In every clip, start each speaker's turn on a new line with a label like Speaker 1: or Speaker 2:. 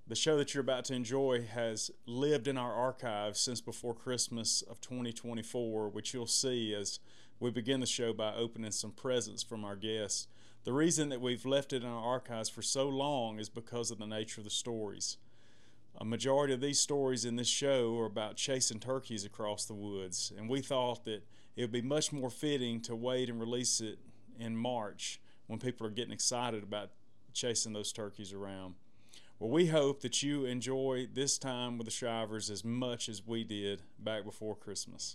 Speaker 1: The show that you're about to enjoy has lived in our archives since before Christmas of 2024, which you'll see as we begin the show by opening some presents from our guests. The reason that we've left it in our archives for so long is because of the nature of the stories. A majority of these stories in this show are about chasing turkeys across the woods, and we thought that it would be much more fitting to wait and release it in March when people are getting excited about chasing those turkeys around. Well, we hope that you enjoy this time with the Shivers as much as we did back before Christmas.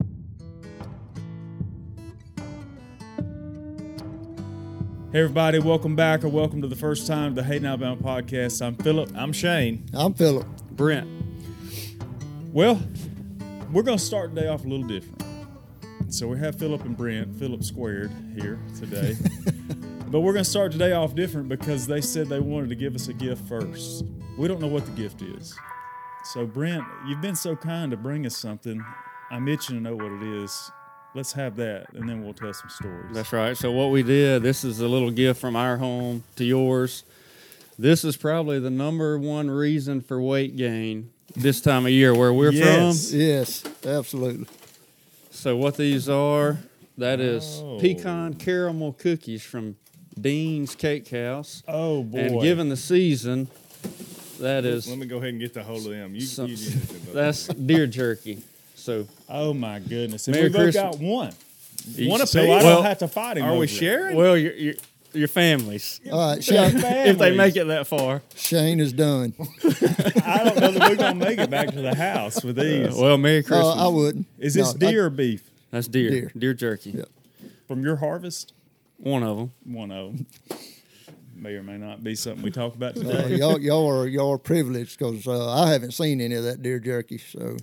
Speaker 1: Hey everybody, welcome back or welcome to the first time of the Hayden Alabama podcast. I'm Philip.
Speaker 2: I'm Shane.
Speaker 3: I'm Philip.
Speaker 2: Brent.
Speaker 1: Well, we're going to start the day off a little different. So we have Philip and Brent, Philip squared here today. But we're going to start today off different because they said they wanted to give us a gift first. We don't know what the gift is. So Brent, you've been so kind to bring us something. I'm itching to know what it is. Let's have that, and then we'll tell some stories.
Speaker 2: That's right. So what we did, this is a little gift from our home to yours. This is probably the number one reason for weight gain this time of year where we're from.
Speaker 3: Yes, absolutely.
Speaker 2: So what these are, that is pecan caramel cookies from Dean's Cake House.
Speaker 1: Oh, boy.
Speaker 2: And given the season, that is...
Speaker 4: Let me go ahead and get the hold of them.
Speaker 2: That's deer jerky. So,
Speaker 1: oh, my goodness. And
Speaker 2: Merry
Speaker 1: we both
Speaker 2: Christmas.
Speaker 1: got one.
Speaker 2: Each.
Speaker 1: One apiece. So I
Speaker 2: Well,
Speaker 1: don't have to fight him
Speaker 4: Are
Speaker 1: over
Speaker 4: we
Speaker 1: it.
Speaker 4: sharing?
Speaker 2: well, your families,
Speaker 3: All right, Shane,
Speaker 2: if they make it that far.
Speaker 3: Shane is done.
Speaker 1: I don't know that we're going to make it back to the house with these.
Speaker 2: Well, Merry Christmas.
Speaker 3: I wouldn't.
Speaker 1: Is this
Speaker 3: No,
Speaker 1: deer or beef?
Speaker 2: That's deer jerky.
Speaker 3: Yeah.
Speaker 1: From your harvest?
Speaker 2: One of them.
Speaker 1: One of them. May or may not be something we talk about
Speaker 3: Uh,
Speaker 1: today.
Speaker 3: y'all are privileged because I haven't seen any of that deer jerky. So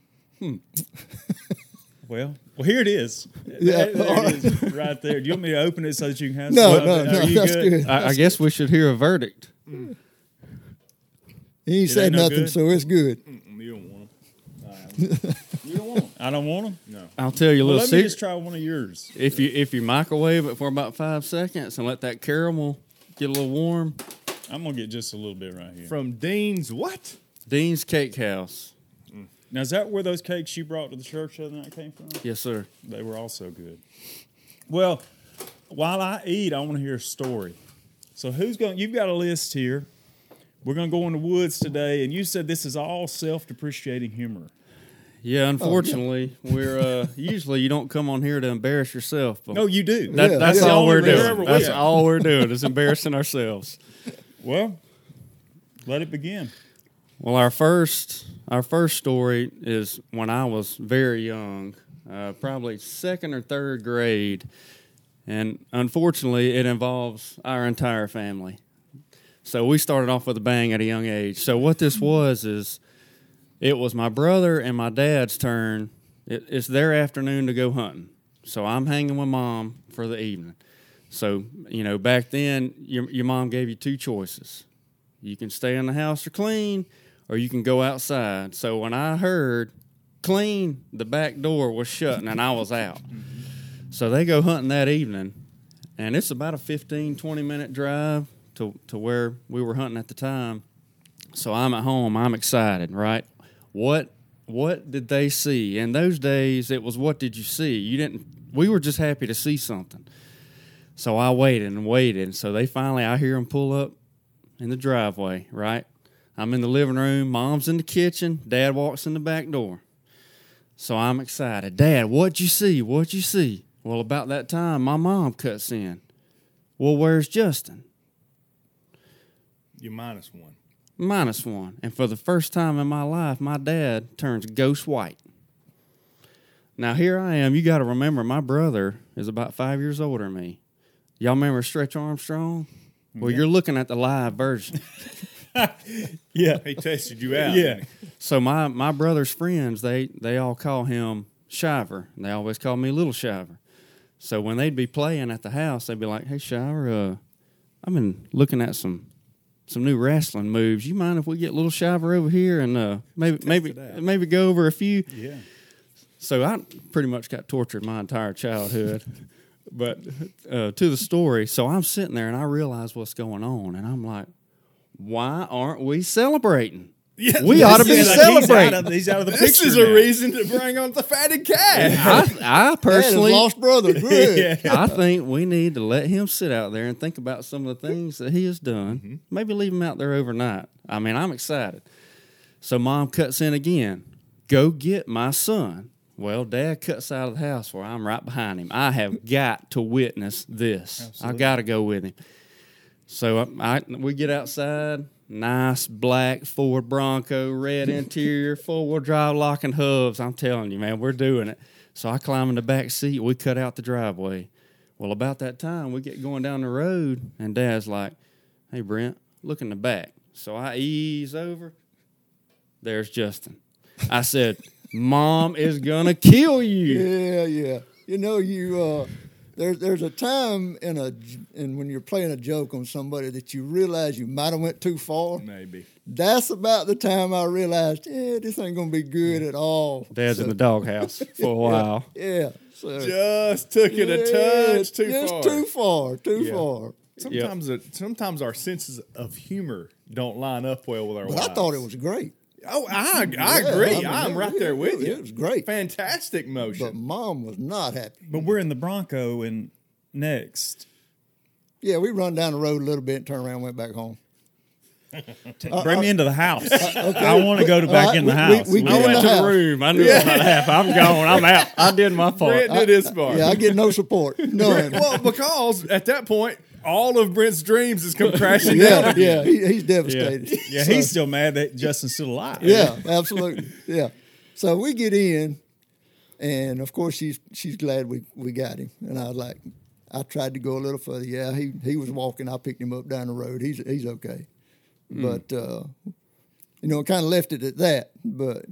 Speaker 1: Well, here it is.
Speaker 3: Yeah.
Speaker 1: There it is right there. Do you want me to open it so that you can have
Speaker 3: no,
Speaker 1: some?
Speaker 3: no,
Speaker 1: Are you
Speaker 3: that's good.
Speaker 2: I guess we should hear a verdict.
Speaker 3: He ain't said
Speaker 1: ain't no
Speaker 3: nothing,
Speaker 1: good?
Speaker 3: so it's good.
Speaker 4: You don't want them.
Speaker 1: You don't want them? I don't want them?
Speaker 4: No.
Speaker 2: I'll tell you a
Speaker 1: Well,
Speaker 2: little
Speaker 1: let me
Speaker 2: secret.
Speaker 1: just try one of yours.
Speaker 2: If you microwave it for about 5 seconds and let that caramel get a little warm,
Speaker 1: I'm going to get just a little bit right here.
Speaker 4: From Dean's what?
Speaker 2: Dean's Cake House.
Speaker 1: Now, is that where those cakes you brought to the church the other night came from?
Speaker 2: Yes, sir.
Speaker 1: They were also good. Well, while I eat, I want to hear a story. So you've got a list here. We're going to go in the woods today, and you said this is all self-depreciating humor.
Speaker 2: Yeah, unfortunately, we're usually you don't come on here to embarrass yourself. But
Speaker 1: No, you do.
Speaker 2: that's
Speaker 3: yeah.
Speaker 2: all we're
Speaker 1: Wherever
Speaker 2: doing.
Speaker 1: we
Speaker 2: That's
Speaker 1: are.
Speaker 2: all we're doing is embarrassing ourselves.
Speaker 1: Well, let it begin.
Speaker 2: Well, our first story is when I was very young, probably second or third grade, and unfortunately, it involves our entire family. So we started off with a bang at a young age. So what this was is, it was my brother and my dad's turn. It's their afternoon to go hunting. So I'm hanging with Mom for the evening. So, back then, your mom gave you two choices. You can stay in the house or clean, or you can go outside. So when I heard clean, the back door was shut, and I was out. So they go hunting that evening, and it's about a 15, 20-minute drive to where we were hunting at the time. So I'm at home. I'm excited, right? What did they see? In those days, it was what did you see? We were just happy to see something. So I waited and waited. So I hear them pull up in the driveway, right? I'm in the living room. Mom's in the kitchen. Dad walks in the back door. So I'm excited. Dad, what'd you see? What'd you see? Well, about that time, my mom cuts in. Well, where's Justin?
Speaker 4: You're -1.
Speaker 2: -1. And for the first time in my life, my dad turns ghost white. Now, here I am. You got to remember, my brother is about 5 years older than me. Y'all remember Stretch Armstrong? Well, you're looking at the live version.
Speaker 1: Yeah.
Speaker 4: He tested you out.
Speaker 1: Yeah.
Speaker 2: So my brother's friends, they all call him Shiver. And they always call me Little Shiver. So when they'd be playing at the house, they'd be like, "Hey, Shiver, I've been looking at some new wrestling moves. You mind if we get Little Shiver over here and maybe go over a few?"
Speaker 1: Yeah.
Speaker 2: So I pretty much got tortured my entire childhood. But to the story, so I'm sitting there and I realize what's going on, and I'm like, why aren't we celebrating?
Speaker 4: Yeah,
Speaker 2: We ought to be celebrating.
Speaker 5: He's out of the
Speaker 4: This
Speaker 5: picture
Speaker 4: is a
Speaker 5: now.
Speaker 4: reason to bring on the fatted calf.
Speaker 2: I
Speaker 3: That
Speaker 2: personally,
Speaker 3: is lost brother, Greg.
Speaker 2: I think we need to let him sit out there and think about some of the things that he has done. Maybe leave him out there overnight. I mean, I'm excited. So Mom cuts in again. Go get my son. Well, Dad cuts out of the house where I'm right behind him. I have got to witness this. I got to go with him. So we get outside. Nice black Ford Bronco, red interior, four-wheel drive, locking hubs. I'm telling you, man, we're doing it. So I climb in the back seat. We cut out the driveway. Well, about that time, we get going down the road, and Dad's like, hey, Brent, look in the back. So I ease over. There's Justin. I said, Mom is going to kill you.
Speaker 3: Yeah. You know, there's a time in when you're playing a joke on somebody that you realize you might have went too far.
Speaker 4: Maybe.
Speaker 3: That's about the time I realized, this ain't gonna be good at all.
Speaker 2: Dad's in the doghouse for a while.
Speaker 3: Yeah. So
Speaker 4: Just took it a touch too
Speaker 3: just
Speaker 4: far.
Speaker 3: Too far.
Speaker 4: Sometimes our senses of humor don't line up well with our
Speaker 3: But
Speaker 4: wives.
Speaker 3: I thought it was great.
Speaker 4: Oh, I agree.
Speaker 3: I mean,
Speaker 4: I'm right there with you.
Speaker 3: It was great.
Speaker 4: Fantastic motion.
Speaker 3: But Mom was not happy.
Speaker 5: But we're in the Bronco and next.
Speaker 3: Yeah, we run down the road a little bit and turn around and went back home.
Speaker 5: Bring me into the house. I want to go to back
Speaker 3: right,
Speaker 5: in the
Speaker 3: we-
Speaker 5: house.
Speaker 3: we
Speaker 2: I
Speaker 3: get in
Speaker 2: went
Speaker 3: the
Speaker 2: to the
Speaker 3: house.
Speaker 2: room. I knew it was about to happen. I'm gone. I'm out. I did my part.
Speaker 4: Brent did his part.
Speaker 3: Yeah, I get no support. None.
Speaker 4: Well, because at that point, all of Brent's dreams has come crashing down.
Speaker 3: yeah, he's devastated.
Speaker 5: Yeah,
Speaker 3: So-
Speaker 5: he's still mad that Justin's still alive.
Speaker 3: Yeah, absolutely. Yeah. So we get in, and of course she's glad we got him. And I was like, I tried to go a little further. Yeah, he was walking. I picked him up down the road. He's okay. But kind of left it at that. But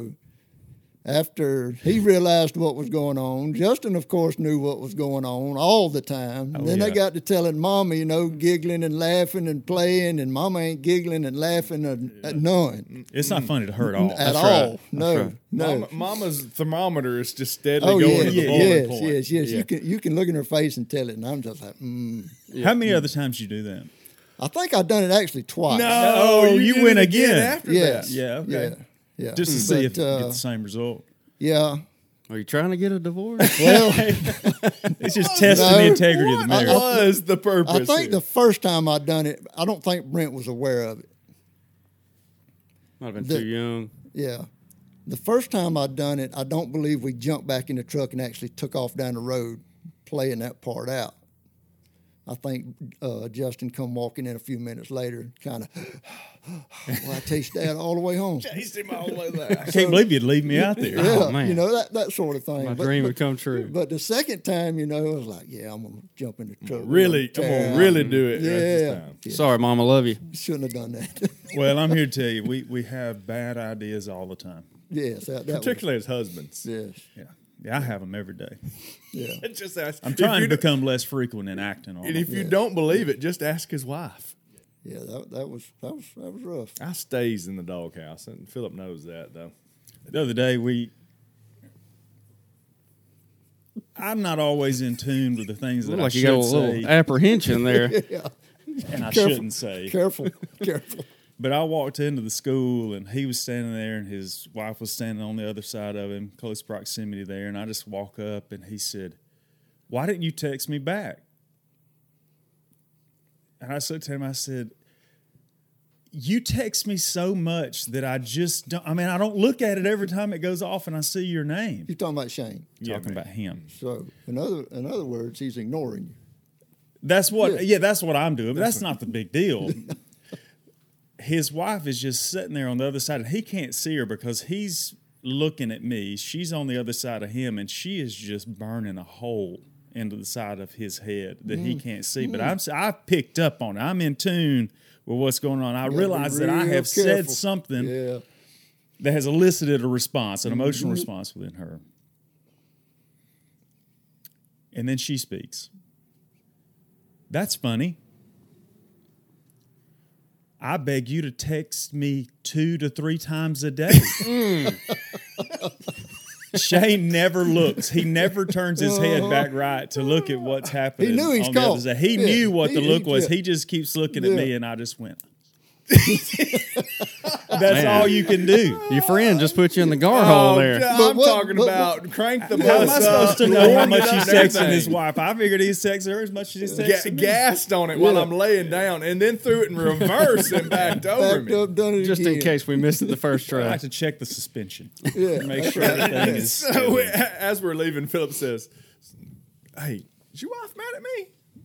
Speaker 3: after he realized what was going on, Justin, of course, knew what was going on all the time. And then they got to telling Mama, giggling and laughing and playing, and Mama ain't giggling and laughing at none
Speaker 5: It's not funny to her at all.
Speaker 3: at all. No, no.
Speaker 4: Mama's thermometer is just steadily
Speaker 3: Oh
Speaker 4: going
Speaker 3: yes,
Speaker 4: to the boiling
Speaker 3: yes,
Speaker 4: point.
Speaker 3: yes. You can look in her face and tell it, and I'm just like,
Speaker 5: How many other times you do that?
Speaker 3: I think I've done it actually twice.
Speaker 4: No,
Speaker 5: Oh, you
Speaker 4: did
Speaker 5: went
Speaker 4: it
Speaker 5: again.
Speaker 4: after
Speaker 3: Yes.
Speaker 4: that.
Speaker 5: Yeah, okay.
Speaker 3: Yeah.
Speaker 5: Just to see if
Speaker 3: But,
Speaker 5: you get the same result.
Speaker 3: Yeah.
Speaker 2: Are you trying to get a divorce?
Speaker 3: Well,
Speaker 5: It's just testing
Speaker 3: No.
Speaker 5: the integrity of the
Speaker 4: What
Speaker 5: marriage.
Speaker 4: was the purpose?
Speaker 3: I think
Speaker 4: here?
Speaker 3: the first time I done it, I don't think Brent was aware of it.
Speaker 2: Might have been
Speaker 3: The-
Speaker 2: too young.
Speaker 3: Yeah. The first time I done it, I don't believe we jumped back in the truck and actually took off down the road playing that part out. I think Justin come walking in a few minutes later, kind of, well, I chased Dad all the way home.
Speaker 4: chased him all the way there.
Speaker 5: I can't believe you'd leave me out there.
Speaker 3: Yeah,
Speaker 2: Oh, man.
Speaker 3: that sort of thing.
Speaker 2: My
Speaker 3: But-
Speaker 2: dream
Speaker 3: but-
Speaker 2: would come true.
Speaker 3: But the second time, I was like, yeah, I'm gonna jump in the truck.
Speaker 4: Really, I'm gonna really do it. right this
Speaker 3: Yeah.
Speaker 4: time.
Speaker 2: Sorry, Mom, I love you.
Speaker 3: Shouldn't have done that.
Speaker 5: Well, I'm here to tell you, we have bad ideas all the time.
Speaker 3: Yes, that was,
Speaker 4: Particularly as husbands.
Speaker 3: yes,
Speaker 5: Yeah, I have them every day.
Speaker 3: yeah.
Speaker 4: Just ask.
Speaker 5: I'm trying to become less frequent in acting on
Speaker 4: And
Speaker 5: them.
Speaker 4: if you don't believe it, just ask his wife.
Speaker 3: Yeah, that was rough.
Speaker 4: I stays in the doghouse, and Philip knows that though.
Speaker 5: The other day, I'm not always in tune with the things that
Speaker 2: Look
Speaker 5: I
Speaker 2: like you got a
Speaker 5: should
Speaker 2: little
Speaker 5: say
Speaker 2: apprehension there.
Speaker 3: Yeah,
Speaker 5: and I
Speaker 3: Careful.
Speaker 5: shouldn't say.
Speaker 3: careful.
Speaker 5: But I walked into the school and he was standing there and his wife was standing on the other side of him, close proximity there. And I just walk up and he said, "Why didn't you text me back?" And I said to him, I said, "You text me so much that I just don't, I don't look at it every time it goes off and I see your name."
Speaker 3: You're talking about Shane.
Speaker 5: Talking about him.
Speaker 3: So in other words, he's ignoring you.
Speaker 5: That's what, that's what I'm doing. But that's not the big deal. His wife is just sitting there on the other side, and he can't see her because he's looking at me. She's on the other side of him, and she is just burning a hole into the side of his head that he can't see. But I've picked up on it. I'm in tune with what's going on. I
Speaker 3: be
Speaker 5: realize that I
Speaker 3: real
Speaker 5: have said
Speaker 3: careful.
Speaker 5: something
Speaker 3: Yeah,
Speaker 5: that has elicited a response, an emotional response within her. And then she speaks. "That's funny. I beg you to text me 2 to 3 times a day." Shane never looks. He never turns his head back right to look at what's happening.
Speaker 3: He knew he's
Speaker 5: on the other
Speaker 3: caught.
Speaker 5: side. He
Speaker 3: Yeah.
Speaker 5: knew what the
Speaker 3: He-
Speaker 5: look was.
Speaker 3: yeah.
Speaker 5: He just keeps looking at
Speaker 3: Yeah.
Speaker 5: me, and I just went, That's all you can do.
Speaker 2: Your friend just put you in the gar hole there.
Speaker 4: I'm
Speaker 3: But
Speaker 4: talking about crank the bus
Speaker 5: How am I supposed to know how
Speaker 4: warm it
Speaker 5: much
Speaker 4: up
Speaker 5: he's
Speaker 4: and
Speaker 5: texting
Speaker 4: everything.
Speaker 5: his wife? I figured he's texting her as much as he's texting me.
Speaker 4: Gassed on it while I'm laying down, and then threw it in reverse and backed over
Speaker 3: Backed
Speaker 4: me.
Speaker 3: up, done it
Speaker 2: Just in
Speaker 3: again.
Speaker 2: case we missed it the first
Speaker 5: I
Speaker 2: try.
Speaker 5: have to check the suspension.
Speaker 3: Yeah.
Speaker 5: Make sure everything is.
Speaker 4: So as we're leaving, Philip says, "Hey, is your wife mad at me?"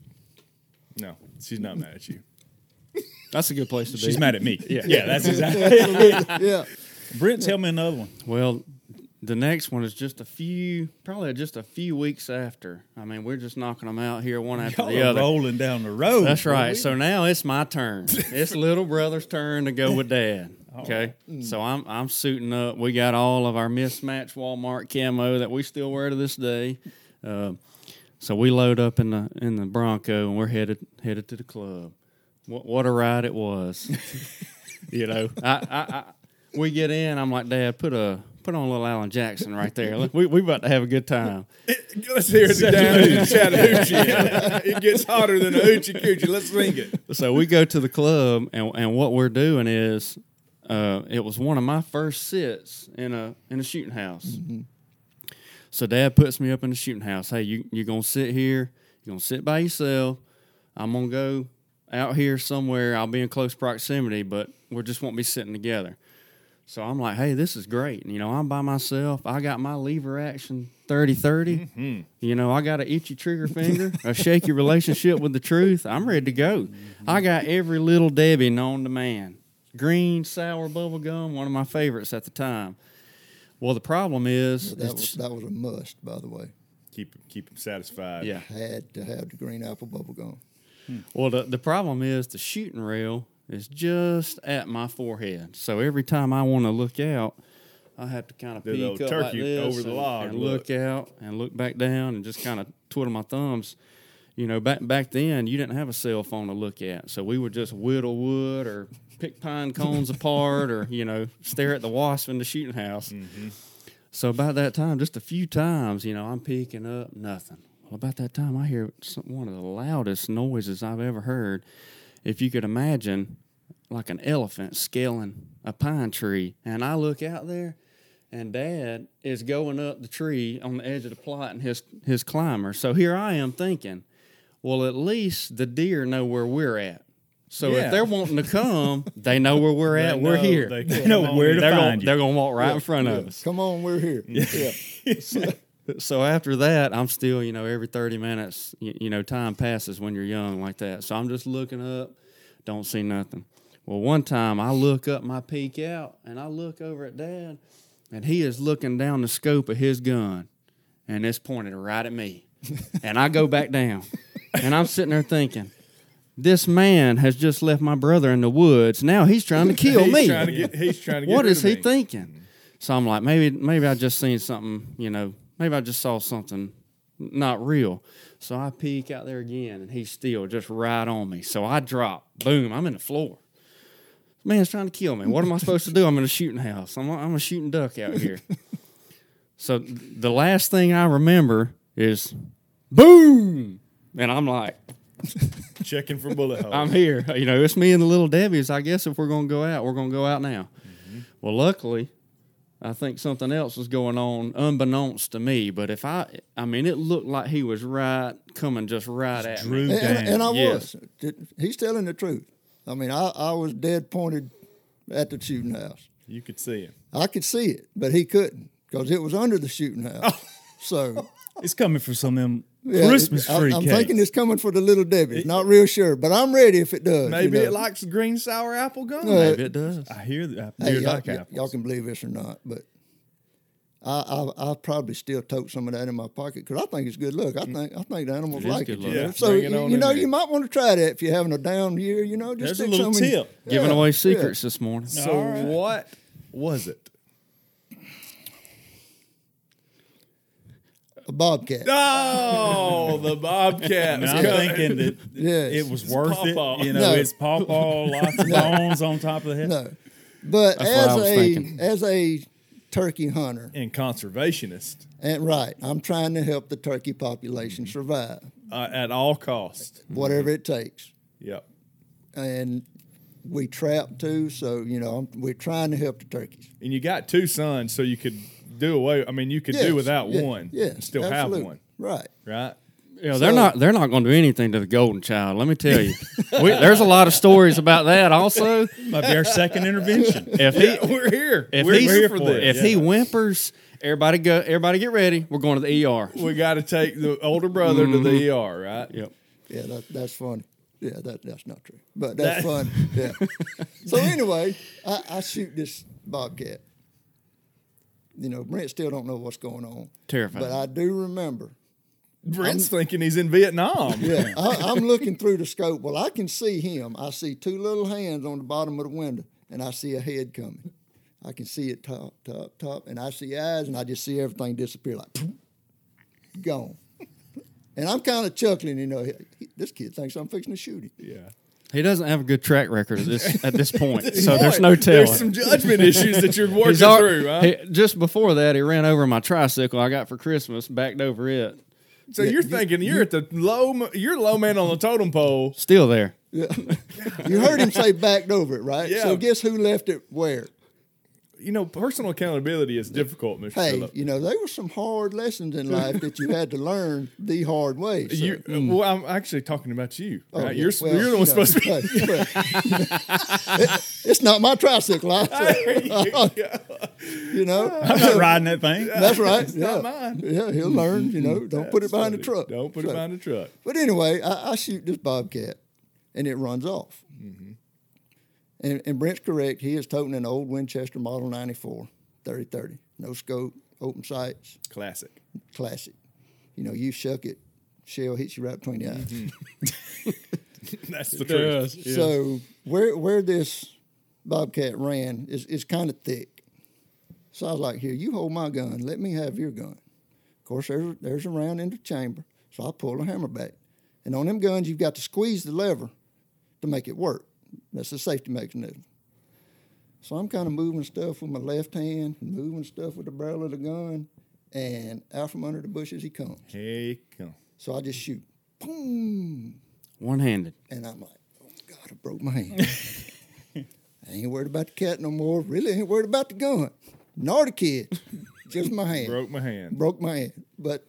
Speaker 4: No, she's not mad at you.
Speaker 2: That's a good place to be.
Speaker 5: She's mad at me.
Speaker 2: Yeah.
Speaker 5: Yeah, that's exactly.
Speaker 3: Yeah.
Speaker 5: Brent, tell me another one.
Speaker 2: Well, the next one is probably just a few weeks after. I mean, we're just knocking them out here one after
Speaker 5: Y'all
Speaker 2: the
Speaker 5: are
Speaker 2: other.
Speaker 5: rolling down the road.
Speaker 2: That's right. So now it's my turn. It's little brother's turn to go with dad. Okay. So I'm suiting up. We got all of our mismatched Walmart camo that we still wear to this day. So we load up in the Bronco and we're headed to the club. What a ride it was. You know, we get in. I'm like, Dad, put on a little Alan Jackson right there. We about to have a good time.
Speaker 4: Let's hear it down in Chattahoochee. It gets hotter than a hoochie coochie. Let's sing it.
Speaker 2: So we go to the club, and what we're doing is, it was one of my first sits in a shooting house. Mm-hmm. So Dad puts me up in the shooting house. Hey, you're gonna sit here. You're gonna sit by yourself. I'm gonna go out here somewhere. I'll be in close proximity, but we just won't be sitting together. So I'm like, hey, this is great. You know, I'm by myself. I got my lever action 30-30. Mm-hmm. You know, I got an itchy trigger finger, a shaky relationship with the truth. I'm ready to go. Mm-hmm. I got every Little Debbie known to man. Green, sour bubble gum, one of my favorites at the time. Well, the problem is...
Speaker 3: That was a must, by the way.
Speaker 4: Keep him satisfied.
Speaker 2: Yeah.
Speaker 3: Had to have the green apple bubble gum.
Speaker 2: Well, the problem is the shooting rail is just at my forehead. So every time I want to look out, I have to kind of
Speaker 4: Do the
Speaker 2: peek
Speaker 4: old
Speaker 2: up like
Speaker 4: turkey
Speaker 2: this
Speaker 4: over the log
Speaker 2: and
Speaker 4: look.
Speaker 2: look out and look back down and just kind of twiddle my thumbs. You know, back then, you didn't have a cell phone to look at. So we would just whittle wood or pick pine cones apart or, you know, stare at the wasp in the shooting house. Mm-hmm. So about that time, just a few times, you know, I'm peeking up, nothing. Well, about that time, I hear one of the loudest noises I've ever heard. If you could imagine, like an elephant scaling a pine tree. And I look out there, and Dad is going up the tree on the edge of the plot in his climber. So here I am thinking, well, at least the deer know where we're at. So if they're wanting to come, they know where we're at. We're here.
Speaker 5: They know where to find you.
Speaker 2: They're going to walk right in front of us.
Speaker 3: Come on, we're here. Yeah.
Speaker 2: So after that, I'm still, you know, every 30 minutes, you know, time passes when you're young like that. So I'm just looking up, don't see nothing. Well, one time I look up my peek out, and I look over at Dad, and he is looking down the scope of his gun, and it's pointed right at me. And I go back down, and I'm sitting there thinking, this man has just left my brother in the woods. Now he's trying to kill me.
Speaker 4: He's trying to get
Speaker 2: What
Speaker 4: rid
Speaker 2: is
Speaker 4: of
Speaker 2: he
Speaker 4: me.
Speaker 2: thinking? So I'm like, maybe I just seen something, you know, maybe I just saw something not real. So I peek out there again, and he's still just right on me. So I drop. Boom, I'm in the floor. Man's trying to kill me. What am I supposed to do? I'm in a shooting house. I'm a shooting duck out here. So the last thing I remember is boom. And I'm like,
Speaker 4: Checking for bullet holes.
Speaker 2: I'm here. You know, it's me and the Little Debbie's. I guess if we're going to go out, we're going to go out now. Mm-hmm. Well, luckily, I think something else was going on unbeknownst to me. But I mean, it looked like he was coming just right at me.
Speaker 3: And I
Speaker 2: Yes.
Speaker 3: was. He's telling the truth. I mean, I was dead pointed at the shooting house.
Speaker 4: You could see him.
Speaker 3: I could see it, but he couldn't because it was under the shooting house. So
Speaker 5: It's coming for some of them
Speaker 3: yeah,
Speaker 5: Christmas tree
Speaker 3: I'm
Speaker 5: cakes.
Speaker 3: thinking it's coming for the Little Debbie. Not real sure, but I'm ready if it does.
Speaker 4: Maybe
Speaker 3: you know.
Speaker 4: it likes green sour apple gum.
Speaker 2: Maybe it does.
Speaker 5: I hear that.
Speaker 3: Hey,
Speaker 5: Deer
Speaker 3: y'all,
Speaker 5: like apples.
Speaker 3: y'all can believe this or not, but I probably still tote some of that in my pocket because I think it's good look. I think the animals
Speaker 2: It is
Speaker 3: like
Speaker 2: good
Speaker 3: it.
Speaker 2: look.
Speaker 3: You know?
Speaker 4: Yeah,
Speaker 3: So
Speaker 4: bring it on
Speaker 3: you
Speaker 4: in
Speaker 3: know
Speaker 4: there.
Speaker 3: you might want to try that if you're having a down year. You know, just
Speaker 5: There's a
Speaker 3: stick
Speaker 5: little
Speaker 3: some in-
Speaker 5: tip.
Speaker 2: Giving
Speaker 3: Yeah,
Speaker 2: away
Speaker 3: yeah.
Speaker 2: secrets this morning.
Speaker 4: So what was it?
Speaker 3: A bobcat.
Speaker 4: Oh, the bobcat.
Speaker 5: And I'm thinking that
Speaker 3: Yes.
Speaker 5: it was worth
Speaker 4: pawpaw.
Speaker 5: it. You know,
Speaker 3: No.
Speaker 5: it's pawpaw, lots of bones on top of the head.
Speaker 3: No, but
Speaker 2: That's what I was
Speaker 3: as
Speaker 2: thinking.
Speaker 3: a turkey hunter,
Speaker 4: And conservationist
Speaker 3: and right, I'm trying to help the turkey population survive,
Speaker 4: at all costs.
Speaker 3: whatever it takes.
Speaker 4: Yep.
Speaker 3: And we trap too, so we're trying to help the turkeys.
Speaker 4: And you got 2 sons, so you could do away. I mean, you could do without one.
Speaker 3: Yeah,
Speaker 4: and still
Speaker 3: absolutely.
Speaker 4: have one,
Speaker 3: Right.
Speaker 4: right?
Speaker 2: Yeah, they're not going to do anything to the golden child. Let me tell you, there's a lot of stories about that. Also,
Speaker 5: Might be our second intervention.
Speaker 2: if he
Speaker 4: We're here.
Speaker 2: if
Speaker 4: We're
Speaker 2: he's-
Speaker 4: here for this.
Speaker 2: if he whimpers, everybody get ready. We're going to the ER.
Speaker 4: We got to take the older brother to the ER, right?
Speaker 2: Yep.
Speaker 3: Yeah, that's funny. Yeah, that's not true, but that's fun. Yeah. So anyway, I shoot this bobcat. Brent still don't know what's going on.
Speaker 2: Terrifying.
Speaker 3: But I do remember.
Speaker 4: Brent's thinking he's in Vietnam.
Speaker 3: Yeah, I'm looking through the scope. Well, I can see him. I see 2 little hands on the bottom of the window, and I see a head coming. I can see it top, and I see eyes, and I just see everything disappear like poof, gone. And I'm kind of chuckling, this kid thinks I'm fixing to shoot him.
Speaker 4: Yeah.
Speaker 2: He doesn't have a good track record at this point, so there's no telling.
Speaker 4: There's some judgment issues that you're working
Speaker 2: He's
Speaker 4: through, huh?
Speaker 2: Just before that, he ran over my tricycle I got for Christmas, backed over it.
Speaker 4: So you're thinking you're at the low man on the totem pole.
Speaker 2: Still there.
Speaker 3: Yeah. You heard him say backed over it, right?
Speaker 4: Yeah.
Speaker 3: So guess who left it where?
Speaker 4: Personal accountability is difficult, Mr.
Speaker 3: Hey,
Speaker 4: Phillip.
Speaker 3: there were some hard lessons in life that you had to learn the hard way. So.
Speaker 4: Well, I'm actually talking about you.
Speaker 3: Oh,
Speaker 4: Right?
Speaker 3: yeah.
Speaker 4: You're
Speaker 3: Well,
Speaker 4: the one supposed to be.
Speaker 3: It's not my tricycle.
Speaker 4: There you go.
Speaker 5: I'm not riding that thing.
Speaker 3: That's right.
Speaker 4: It's
Speaker 3: yeah.
Speaker 4: not mine.
Speaker 3: Yeah, he'll learn. Don't put it behind the truck.
Speaker 4: Don't put it behind the truck.
Speaker 3: But anyway, I shoot this bobcat, and it runs off.
Speaker 4: Mm-hmm.
Speaker 3: And Brent's correct. He is toting an old Winchester Model 94, 30-30. No scope, open sights,
Speaker 4: Classic.
Speaker 3: classic. You shuck it, shell hits you right between the eyes.
Speaker 4: That's the truth.
Speaker 5: Yeah.
Speaker 3: So where this bobcat ran is kind of thick. So I was like, here, you hold my gun. Let me have your gun. Of course, there's a round in the chamber. So I pull the hammer back. And on them guns, you've got to squeeze the lever to make it work. That's the safety mechanism. So I'm kind of moving stuff with my left hand and moving stuff with the barrel of the gun. And out from under the bushes he comes.
Speaker 4: Hey, come.
Speaker 3: So I just shoot. Boom.
Speaker 2: One-handed.
Speaker 3: And I'm like, oh, God, I broke my hand. I ain't worried about the cat no more. Really ain't worried about the gun. Nor the kid. Just my hand.
Speaker 4: Broke my hand.
Speaker 3: Broke my hand. But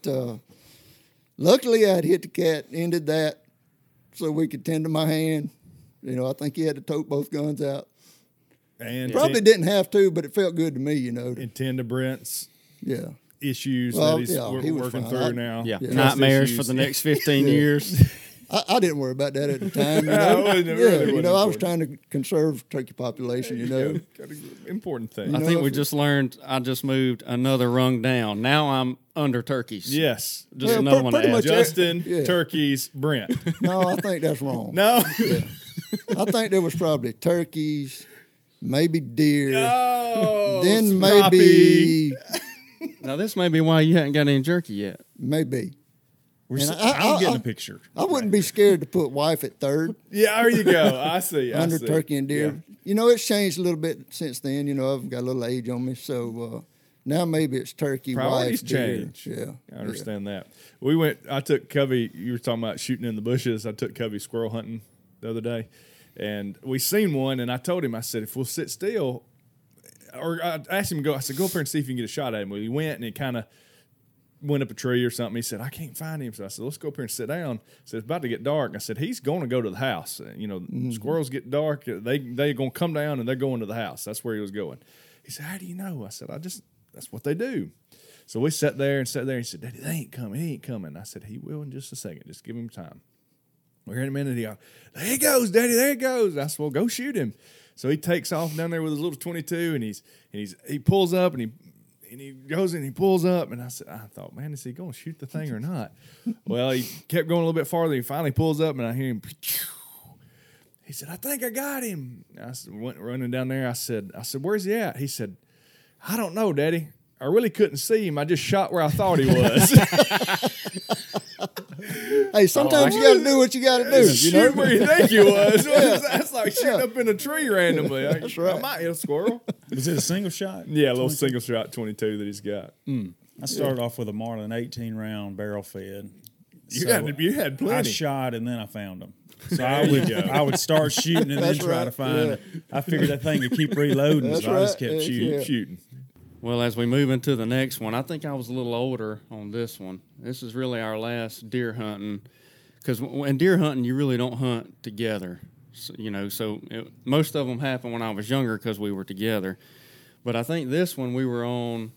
Speaker 3: luckily I'd hit the cat, ended that, so we could tend to my hand. I think he had to tote both guns out.
Speaker 4: And
Speaker 3: Probably didn't have to, but it felt good to me,
Speaker 4: And tend to Brent's
Speaker 3: Yeah.
Speaker 4: issues
Speaker 3: Well,
Speaker 4: that he's
Speaker 3: yeah, he was
Speaker 4: working
Speaker 3: fine.
Speaker 4: through now.
Speaker 2: Yeah.
Speaker 3: Yeah.
Speaker 2: Nightmares
Speaker 4: Trust
Speaker 2: for the
Speaker 4: issues.
Speaker 2: next 15 years.
Speaker 3: I didn't worry about that at the time.
Speaker 4: No, it really wasn't
Speaker 3: I was
Speaker 4: important.
Speaker 3: trying to conserve turkey population,
Speaker 4: Got an important thing.
Speaker 2: I think we just learned I just moved another rung down. Now I'm under turkeys.
Speaker 4: Yes.
Speaker 2: Just
Speaker 3: Well,
Speaker 2: another one to
Speaker 3: pretty
Speaker 2: add.
Speaker 3: much
Speaker 4: Justin,
Speaker 3: Yeah.
Speaker 4: turkeys, Brent.
Speaker 3: No, I think that's wrong.
Speaker 4: No.
Speaker 3: I think there was probably turkeys, maybe deer,
Speaker 4: Oh,
Speaker 3: then
Speaker 4: Scrappy.
Speaker 3: maybe,
Speaker 2: Now, this may be why you hadn't got any jerky yet.
Speaker 3: maybe.
Speaker 5: We're
Speaker 3: And
Speaker 5: s-
Speaker 3: I-
Speaker 5: I'm getting
Speaker 3: I-
Speaker 5: a picture.
Speaker 3: I wouldn't be scared to put wife at third
Speaker 4: Yeah, there you go. I see. I
Speaker 3: under
Speaker 4: see.
Speaker 3: turkey and deer. It's changed a little bit since then. I've got a little age on me, so now maybe it's turkey,
Speaker 4: Priorities
Speaker 3: wife, deer.
Speaker 4: change.
Speaker 3: Yeah,
Speaker 4: I understand that. I took Covey, you were talking about shooting in the bushes. I took Covey squirrel hunting the other day, and we seen one, and I told him, I said, if we'll sit still, or I asked him to go, I said, go up there and see if you can get a shot at him. Well, he went, and he kind of went up a tree or something. He said, I can't find him. So I said, let's go up here and sit down. I said, it's about to get dark. I said, he's going to go to the house. Squirrels get dark. They're going to come down, and they're going to the house. That's where he was going. He said, how do you know? I said, that's what they do. So we sat there. And he said, Daddy, they ain't coming. He ain't coming. I said, he will in just a second. Just give him time. We're here in a minute. He goes, there he goes, Daddy, there he goes. I said, well, go shoot him. So he takes off down there with his little 22, and he pulls up, and he goes and he pulls up, and I thought, man, is he going to shoot the thing or not? Well, he kept going a little bit farther. He finally pulls up, and I hear him. He said, I think I got him. I went running down there. I said, where's he at? He said, I don't know, Daddy. I really couldn't see him. I just shot where I thought he was.
Speaker 3: Hey, sometimes you got to do what you got to do.
Speaker 4: Shoot where you think he was. That's like shooting up in a tree randomly.
Speaker 3: That's right.
Speaker 4: I might hit a squirrel.
Speaker 5: Was it a single shot?
Speaker 4: Yeah, a little single shot 22 that he's got.
Speaker 5: I started off with a Marlin 18 round barrel fed.
Speaker 4: You had
Speaker 5: I
Speaker 4: plenty.
Speaker 5: shot and then I found them. So I would start shooting and then
Speaker 3: That's
Speaker 5: try
Speaker 3: right,
Speaker 5: to find it. I figured that thing would keep reloading,
Speaker 3: That's
Speaker 5: so I just
Speaker 3: right,
Speaker 5: kept
Speaker 3: yeah.
Speaker 4: Shooting.
Speaker 2: Well, as we move into the next one, I think I was a little older on this one. This is really our last deer hunting, because in deer hunting, you really don't hunt together. So, most of them happened when I was younger because we were together. But I think this one we were on,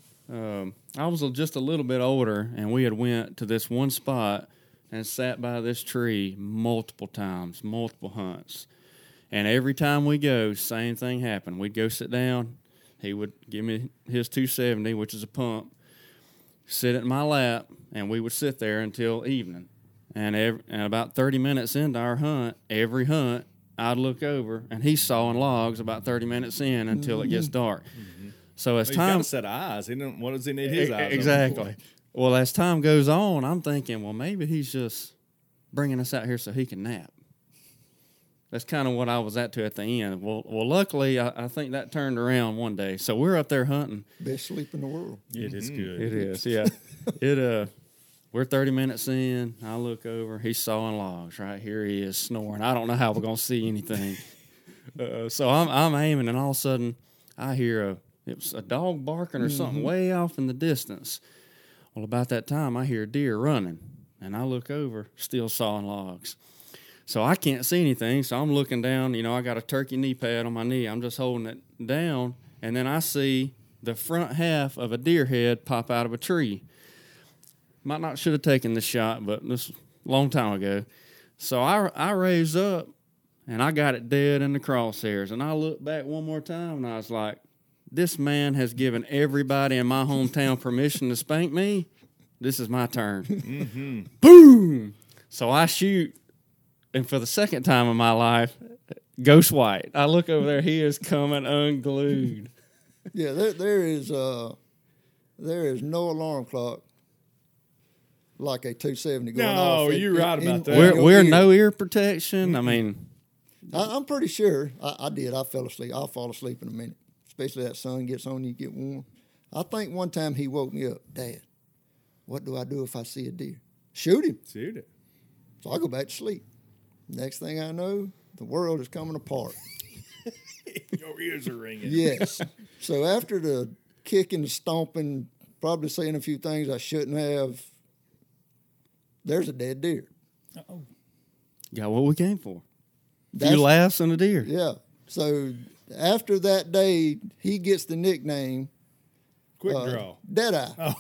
Speaker 2: I was just a little bit older, and we had went to this one spot and sat by this tree multiple times, multiple hunts. And every time we go, same thing happened. We'd go sit down. He would give me his 270, which is a pump, sit at my lap, and we would sit there until evening. And about 30 minutes into our hunt, every hunt, I'd look over, and he's sawing logs about 30 minutes in until it gets dark. Mm-hmm. So as
Speaker 4: He's
Speaker 2: time...
Speaker 4: got a set of eyes. What does he need his eyes on
Speaker 2: Exactly.
Speaker 4: for?
Speaker 2: Well, as time goes on, I'm thinking, well, maybe he's just bringing us out here so he can nap. That's kind of what I was at the end. Well, luckily, I think that turned around one day. So we're up there hunting.
Speaker 3: Best sleep in the world.
Speaker 5: It is good.
Speaker 2: It is, yeah. We're 30 minutes in. I look over. He's sawing logs. Right here he is snoring. I don't know how we're gonna see anything. So I'm aiming, and all of a sudden I hear it was a dog barking or something way off in the distance. Well, about that time I hear a deer running, and I look over, still sawing logs. So I can't see anything, so I'm looking down. I got a turkey knee pad on my knee. I'm just holding it down, and then I see the front half of a deer head pop out of a tree. Might not should have taken the shot, but this was a long time ago. So I raised up, and I got it dead in the crosshairs. And I looked back one more time, and I was like, this man has given everybody in my hometown permission to spank me. This is my turn. Mm-hmm. Boom! So I shoot. And for the second time in my life, ghost white. I look over there, he is coming unglued.
Speaker 3: Yeah, there is no alarm clock like a 270 going off.
Speaker 4: No, you're right about that.
Speaker 2: We're no ear protection. I mean,
Speaker 3: I'm pretty sure I did. I fell asleep. I'll fall asleep in a minute, especially that sun gets on you, get warm. I think one time he woke me up, Dad, what do I do if I see a deer? Shoot him.
Speaker 4: Shoot it.
Speaker 3: So I go back to sleep. Next thing I know, the world is coming apart.
Speaker 4: Your ears are ringing.
Speaker 3: Yes. So after the kicking, the stomping, probably saying a few things I shouldn't have, there's a dead deer.
Speaker 5: Uh-oh.
Speaker 2: got what we came for.
Speaker 3: That's-
Speaker 2: Few laughs and a deer.
Speaker 3: Yeah. So after that day, he gets the nickname
Speaker 4: Quick draw.
Speaker 3: Deadeye.
Speaker 4: Oh.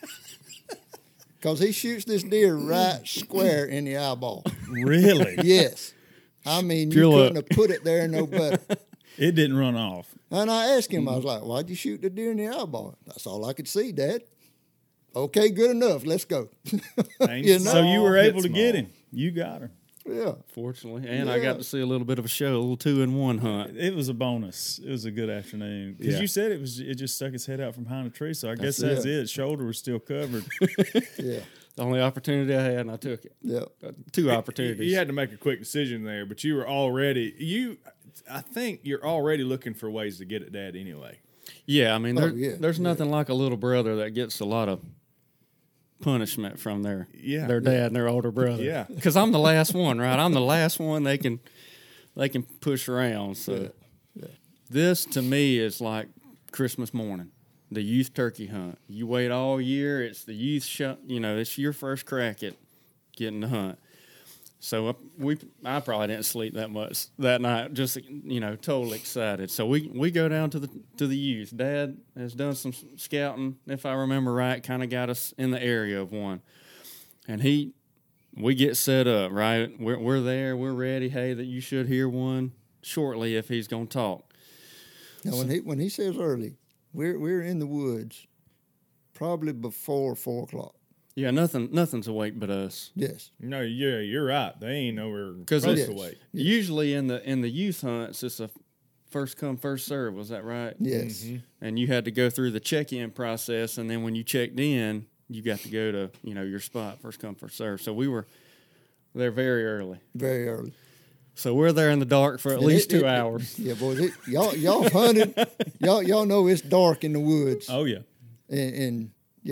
Speaker 3: Because he shoots this deer right square in the eyeball.
Speaker 5: Really?
Speaker 3: Yes. I mean, you
Speaker 2: Pure
Speaker 3: couldn't
Speaker 2: luck.
Speaker 3: have put it there no better.
Speaker 5: It didn't run off.
Speaker 3: And I asked him, I was like, why'd you shoot the deer in the eyeball? That's all I could see, Dad. Okay, good enough. Let's go. You know?
Speaker 5: So you were able to
Speaker 4: Hit
Speaker 5: get
Speaker 4: small.
Speaker 5: him. You got her.
Speaker 3: Yeah.
Speaker 2: Fortunately. And I
Speaker 3: Yeah.
Speaker 2: got to see a little bit of a show, a little 2-in-1 hunt.
Speaker 5: It was a bonus. It was a good afternoon because
Speaker 2: Yeah.
Speaker 5: you said it just stuck its head out from behind a tree. So I guess
Speaker 3: That's
Speaker 5: that's
Speaker 3: it.
Speaker 5: it. Shoulder was still covered.
Speaker 3: Yeah.
Speaker 2: The only opportunity I had, and I took it.
Speaker 3: Yeah.
Speaker 2: 2 opportunities.
Speaker 4: You had to make a quick decision there, but you were already I think you're already looking for ways to get at Dad anyway.
Speaker 2: Yeah, I mean,
Speaker 3: yeah,
Speaker 2: there's nothing like a little brother that gets a lot of punishment from their dad and their older brother.
Speaker 4: Yeah.
Speaker 2: Because I'm the last one, right? I'm the last one they can push around. So this to me is like Christmas morning, the youth turkey hunt. You wait all year. It's the youth it's your first crack at getting to hunt. So I probably didn't sleep that much that night, just totally excited. So we go down to the youth. Dad has done some scouting, if I remember right, kind of got us in the area of one. And we get set up, right? We're there, we're ready. Hey, that you should hear one shortly if he's gonna talk.
Speaker 3: Now when he says early, we're in the woods probably before 4 o'clock.
Speaker 2: Yeah, nothing's awake but us.
Speaker 3: Yes.
Speaker 4: No, you're right. They ain't nowhere
Speaker 2: 'Cause
Speaker 4: close
Speaker 3: it-
Speaker 4: to wait.
Speaker 2: Usually in the youth hunts, it's a first come first serve. Was that right?
Speaker 3: Yes.
Speaker 4: Mm-hmm.
Speaker 2: And you had to go through the check-in process, and then when you checked in, you got to go to your spot, first come first serve. So we were there very early.
Speaker 3: Very early.
Speaker 2: So we're there in the dark for at
Speaker 3: And
Speaker 2: least 2
Speaker 3: it-
Speaker 2: hours.
Speaker 3: Yeah, boys. Y'all hunted. y'all know it's dark in the woods.
Speaker 5: Oh yeah.
Speaker 3: And yeah.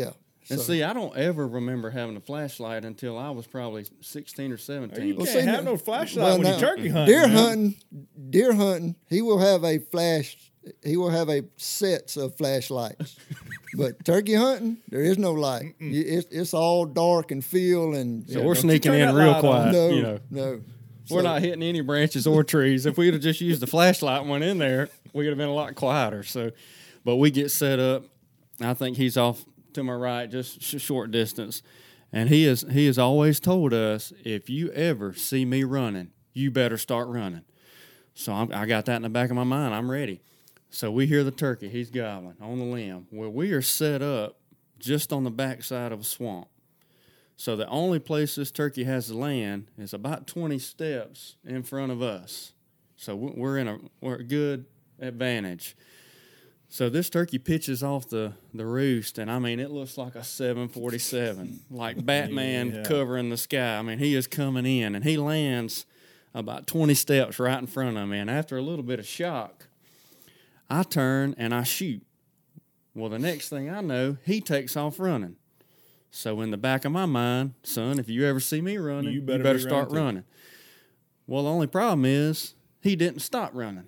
Speaker 2: And
Speaker 3: So-
Speaker 2: see, I don't ever remember having a flashlight until I was probably 16 or 17.
Speaker 4: You
Speaker 3: Well,
Speaker 4: can't
Speaker 3: see,
Speaker 4: have
Speaker 3: now-
Speaker 4: no flashlight
Speaker 3: well,
Speaker 4: when
Speaker 3: now,
Speaker 4: you turkey hunting.
Speaker 3: Deer
Speaker 4: man.
Speaker 3: hunting. He will have a flash. He will have a sets of flashlights. But turkey hunting, there is no light. It's all dark and feel and
Speaker 2: So we're
Speaker 4: don't you
Speaker 2: sneaking
Speaker 4: turn
Speaker 2: in
Speaker 4: that
Speaker 2: real
Speaker 4: light on.
Speaker 2: quiet.
Speaker 3: no,
Speaker 2: You know,
Speaker 3: no.
Speaker 2: we're
Speaker 3: So-
Speaker 2: not hitting any branches or trees. If we'd have just used the flashlight and went in there, we would have been a lot quieter. So, but we get set up. I think he's off to my right, just short distance, and he has always told us, if you ever see me running, you better start running. So I got that in the back of my mind. I'm ready. So we hear the turkey. He's gobbling on the limb. Well, we are set up just on the backside of a swamp. So the only place this turkey has to land is about 20 steps in front of us. So we're a good advantage. So this turkey pitches off the roost, and I mean, it looks like a 747, like Batman covering the sky. I mean, he is coming in, and he lands about 20 steps right in front of me. And after a little bit of shock, I turn and I shoot. Well, the next thing I know, he takes off running. So in the back of my mind, son, if you ever see me running, you better
Speaker 4: be
Speaker 2: start
Speaker 4: running too.
Speaker 2: running. Well, the only problem is he didn't stop running.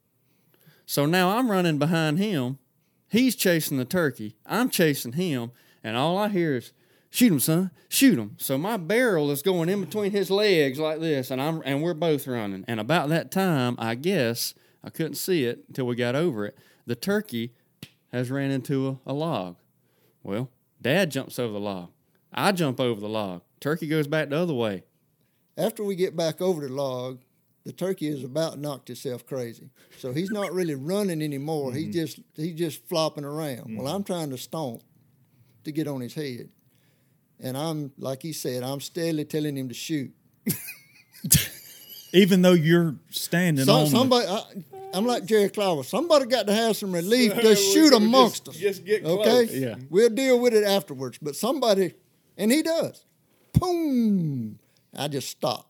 Speaker 2: So now I'm running behind him. He's chasing the turkey. I'm chasing him. And all I hear is, shoot him, son, shoot him. So my barrel is going in between his legs like this, and we're both running. And about that time, I guess, I couldn't see it until we got over it, the turkey has ran into a log. Well, Dad jumps over the log. I jump over the log. Turkey goes back the other way.
Speaker 3: After we get back over the log, the turkey is about knocked itself crazy. So he's not really running anymore. He's just flopping around. Well, I'm trying to stomp to get on his head. And I'm, like he said, I'm steadily telling him to shoot.
Speaker 5: Even though you're standing on
Speaker 3: Somebody, I'm like Jerry Clower. Somebody got to have some relief. Just shoot amongst us.
Speaker 4: Just get close.
Speaker 3: Okay?
Speaker 2: Yeah.
Speaker 3: We'll deal with it afterwards. But somebody, and he does. Boom. I just stop.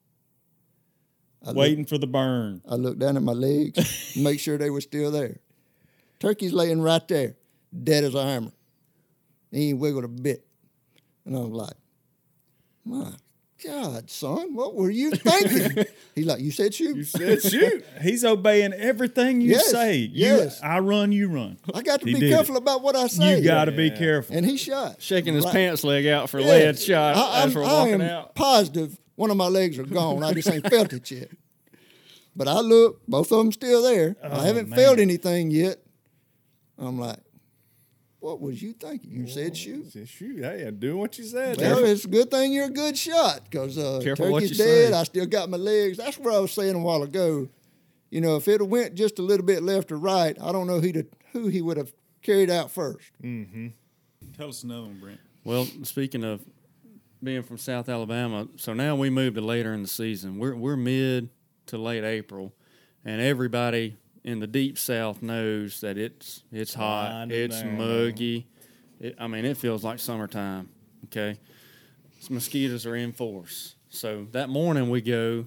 Speaker 5: waiting for the burn.
Speaker 3: I looked down at my legs, make sure they were still there. Turkey's laying right there, dead as a hammer. He ain't wiggled a bit. And I was like, my God, son, what were you thinking? He's like, you said shoot.
Speaker 4: You said shoot.
Speaker 5: He's obeying everything you
Speaker 3: Yes,
Speaker 5: say.
Speaker 3: yes.
Speaker 5: I run, you run.
Speaker 3: I got to
Speaker 5: He
Speaker 3: be
Speaker 5: did
Speaker 3: careful
Speaker 5: it.
Speaker 3: about what I say.
Speaker 5: You got to be careful.
Speaker 3: And he shot.
Speaker 2: Shaking his
Speaker 3: Right.
Speaker 2: pants leg out for
Speaker 3: Yeah.
Speaker 2: lead shot
Speaker 3: I
Speaker 2: as we're walking
Speaker 3: am
Speaker 2: out.
Speaker 3: positive one of my legs are gone. I just ain't felt it yet. But I look, both of them still there. I haven't
Speaker 5: man.
Speaker 3: felt anything yet. I'm like, what was you thinking? You said shoot.
Speaker 4: Said shoot. Hey, I'm doing what you said.
Speaker 3: Well, it's a good thing you're a good shot because
Speaker 2: Careful what
Speaker 3: turkey's
Speaker 2: you
Speaker 3: dead.
Speaker 2: say.
Speaker 3: I still got my legs. That's what I was saying a while ago. You know, if it went just a little bit left or right, I don't know who he would have carried out first.
Speaker 5: Tell us another one, Brent.
Speaker 2: Well, speaking of being from South Alabama, so now we moved to later in the season. We're mid to late April, and everybody in the deep South knows that it's hot,
Speaker 5: Winding
Speaker 2: it's
Speaker 5: down.
Speaker 2: muggy. It feels like summertime. Okay, mosquitoes are in force. So that morning we go,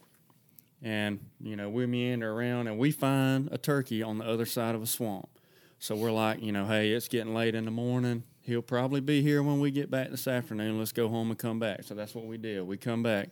Speaker 2: and we meander around, and we find a turkey on the other side of a swamp. So we're like, hey, it's getting late in the morning. He'll probably be here when we get back this afternoon. Let's go home and come back. So that's what we did. We come back.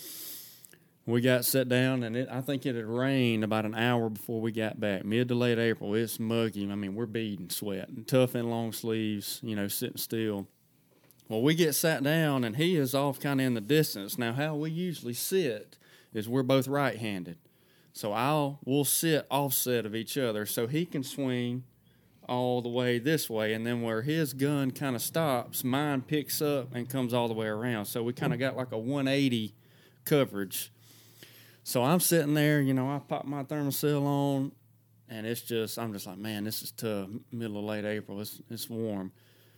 Speaker 2: We got set down, and I think it had rained about an hour before we got back. Mid to late April, it's muggy. I mean, we're beading sweat, and tough in long sleeves, sitting still. Well, we get sat down, and he is off kind of in the distance. Now, how we usually sit is we're both right-handed. So we'll sit offset of each other so he can swing all the way this way, and then where his gun kind of stops, mine picks up and comes all the way around. So we kind of got like a 180 coverage. So I'm sitting there, I pop my thermocell on, and I'm just like, man, this is tough. Middle of late April, it's warm.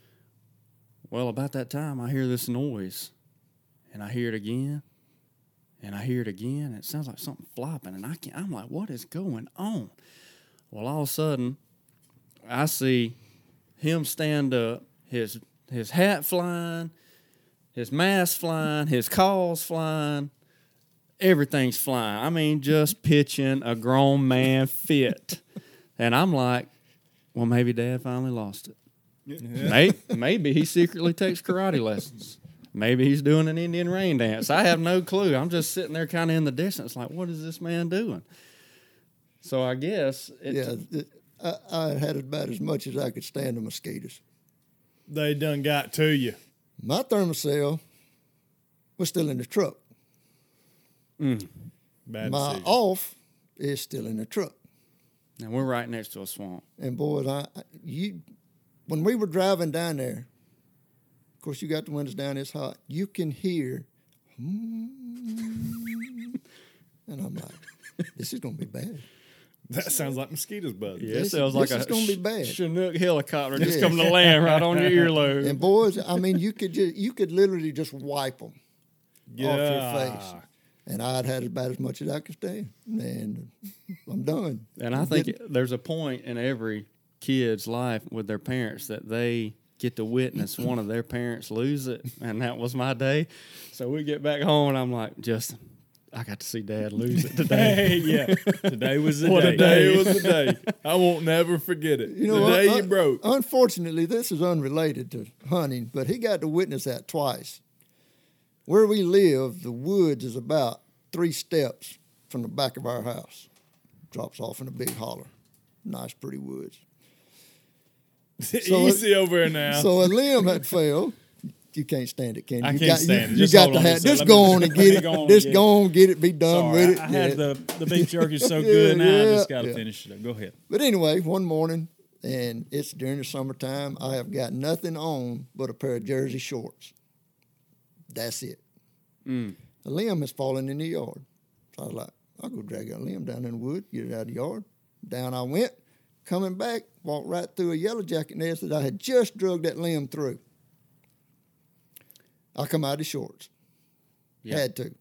Speaker 2: Well, about that time, I hear this noise, and I hear it again, and I hear it again. It sounds like something flopping, and I'm like, what is going on? Well, all of a sudden, I see him stand up, his hat flying, his mask flying, his calls flying, everything's flying. I mean, just pitching a grown man fit. And I'm like, well, maybe Dad finally lost it. Maybe he secretly takes karate lessons. Maybe he's doing an Indian rain dance. I have no clue. I'm just sitting there kind of in the distance like, what is this man doing? So I guess
Speaker 3: I had about as much as I could stand the mosquitoes.
Speaker 4: They done got to you.
Speaker 3: My thermocell was still in the truck.
Speaker 4: Bad
Speaker 3: My
Speaker 4: decision.
Speaker 3: off is still in the truck.
Speaker 2: and we're right next to a swamp.
Speaker 3: And boys, when we were driving down there, of course, you got the windows down, it's hot. You can hear, and I'm like, this is going to be bad.
Speaker 4: That sounds like mosquitoes buzzing.
Speaker 2: Yeah, it
Speaker 3: This-
Speaker 2: sounds like
Speaker 3: this is gonna be bad.
Speaker 2: Chinook helicopter just
Speaker 3: Yeah.
Speaker 2: coming to land right on your earlobe.
Speaker 3: And boys, I mean, you could literally just wipe them off your face. And I'd had about as much as I could stand. And I'm done.
Speaker 2: And I think there's a point in every kid's life with their parents that they get to witness one of their parents lose it. And that was my day. So we get back home and I'm like, Justin, I got to see Dad lose it today.
Speaker 5: Hey, yeah. Today was the
Speaker 2: What
Speaker 5: day.
Speaker 2: a day.
Speaker 4: Today was the day. I won't never forget it.
Speaker 3: You know,
Speaker 4: the day you broke.
Speaker 3: Unfortunately, this is unrelated to hunting, but he got to witness that twice. Where we live, the woods is about 3 steps from the back of our house. Drops off in a big holler. Nice, pretty woods.
Speaker 4: Easy over there now.
Speaker 3: So a limb had fell. You can't stand it, can you?
Speaker 5: I
Speaker 3: You
Speaker 5: can't stand it.
Speaker 3: You
Speaker 5: Just
Speaker 3: got
Speaker 5: hold
Speaker 3: to
Speaker 5: on a
Speaker 3: have.
Speaker 5: second.
Speaker 3: Just
Speaker 5: Let
Speaker 3: go
Speaker 5: me
Speaker 3: on and
Speaker 5: just-
Speaker 3: get it.
Speaker 5: go on and
Speaker 3: Just
Speaker 5: get
Speaker 3: go on, get it. Be done
Speaker 5: Sorry,
Speaker 3: with it.
Speaker 5: I had
Speaker 3: Yeah.
Speaker 5: the beef jerky so good now. I just got to
Speaker 3: yeah.
Speaker 5: finish it up. Go ahead.
Speaker 3: But anyway, one morning, and it's during the summertime, I have got nothing on but a pair of jersey shorts. That's it. A limb has fallen in the yard. So I was like, I'll go drag that limb down in the wood, get it out of the yard. Down I went, coming back, walked right through a yellow jacket nest that I had just drug that limb through. I come out of the shorts.
Speaker 2: Yeah.
Speaker 3: Had to.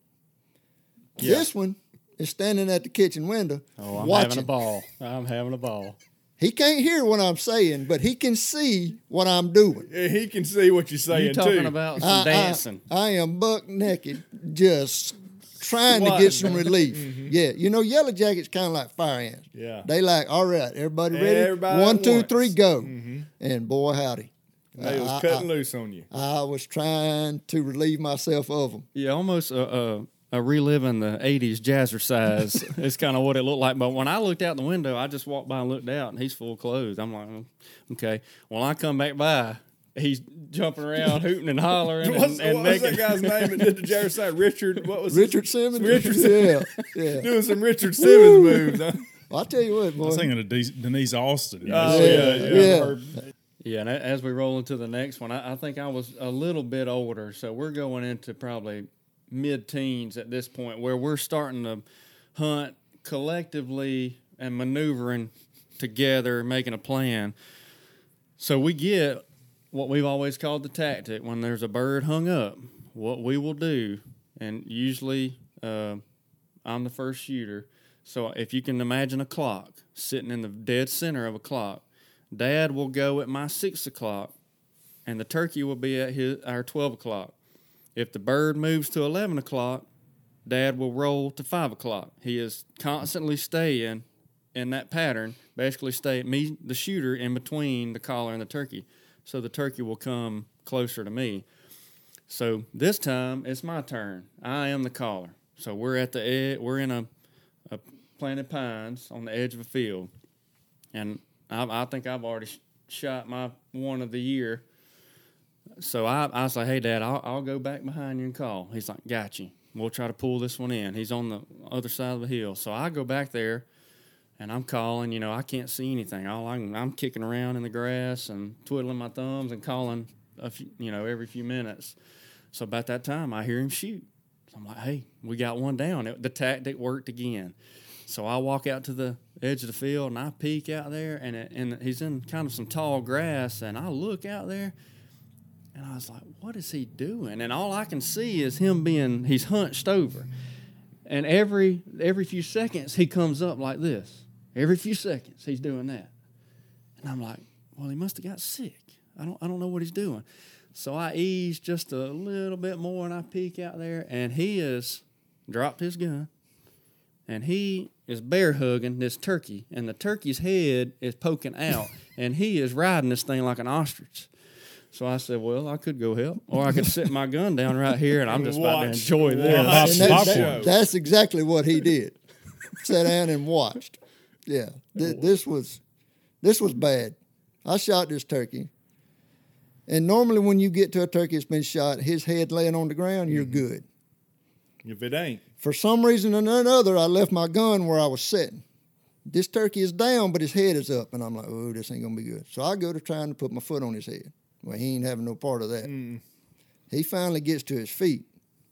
Speaker 2: Yeah.
Speaker 3: This one is standing at the kitchen window
Speaker 2: Oh, I'm
Speaker 3: watching.
Speaker 2: having a ball. I'm having a ball.
Speaker 3: He can't hear what I'm saying, but he can see what I'm doing.
Speaker 4: He can see what you're saying
Speaker 2: You talking
Speaker 4: too.
Speaker 2: about some dancing.
Speaker 3: I am buck naked, just trying to get some relief. Yeah, you know, yellow jackets kind of like fire ants.
Speaker 4: Yeah.
Speaker 3: They like, all right, everybody ready?
Speaker 4: Everybody
Speaker 3: 1,
Speaker 4: at
Speaker 3: 2,
Speaker 4: once.
Speaker 3: 3, go. And boy, howdy.
Speaker 4: They was cutting loose on you.
Speaker 3: I was trying to relieve myself of them.
Speaker 2: Yeah, almost a reliving the 80s jazzercise is kind of what it looked like. But when I looked out the window, I just walked by and looked out, and he's full clothed. I'm like, okay. When I come back by, he's jumping around, hooting and hollering.
Speaker 4: What was
Speaker 2: and
Speaker 4: that
Speaker 2: making,
Speaker 4: guy's name that did the Jerry side? Richard. What was
Speaker 3: Richard Simmons?
Speaker 4: Richard
Speaker 3: Yeah, yeah.
Speaker 4: doing some Richard Simmons moves? Huh?
Speaker 3: I'll tell you what,
Speaker 5: I
Speaker 3: boy.
Speaker 5: was thinking of Denise Austin.
Speaker 4: Oh,
Speaker 3: yeah.
Speaker 2: Yeah, and as we roll into the next one, I think I was a little bit older, so we're going into probably mid-teens at this point, where we're starting to hunt collectively and maneuvering together, making a plan. So we get what we've always called the tactic when there's a bird hung up. What we will do, and usually I'm the first shooter. So if you can imagine a clock sitting in the dead center of a clock, Dad will go at my 6 o'clock, and the turkey will be at our 12 o'clock. If the bird moves to 11 o'clock, Dad will roll to 5 o'clock. He is constantly staying in that pattern, basically me, the shooter, in between the caller and the turkey. So the turkey will come closer to me. So this time, it's my turn. I am the caller. So we're at the edge. We're in a planted pines on the edge of a field. And I think I've already shot my one of the year. So I say, hey, Dad, I'll go back behind you and call. He's like, got you. We'll try to pull this one in. He's on the other side of the hill. So I go back there, and I'm calling. You know, I can't see anything. I'm kicking around in the grass and twiddling my thumbs and calling, every few minutes. So about that time, I hear him shoot. So I'm like, hey, we got one down. The tactic worked again. So I walk out to the edge of the field, and I peek out there, and he's in kind of some tall grass, and I look out there, and I was like, what is he doing? And all I can see is he's hunched over. And every few seconds, he comes up like this. Every few seconds, he's doing that. And I'm like, well, he must have got sick. I don't know what he's doing. So I ease just a little bit more, and I peek out there, and he has dropped his gun. and he is bear hugging this turkey, and the turkey's head is poking out, and he is riding this thing like an ostrich. So I said, well, I could go help, or I could set my gun down right here, and I'm just about to enjoy this.
Speaker 3: And that's exactly what he did. Sat down and watched. Yeah, this was bad. I shot this turkey, and normally when you get to a turkey that's been shot, his head laying on the ground, you're good.
Speaker 4: If it ain't.
Speaker 3: For some reason or another, I left my gun where I was sitting. This turkey is down, but his head is up, and I'm like, oh, this ain't gonna be good. So I go to trying to put my foot on his head. Well, he ain't having no part of that. He finally gets to his feet,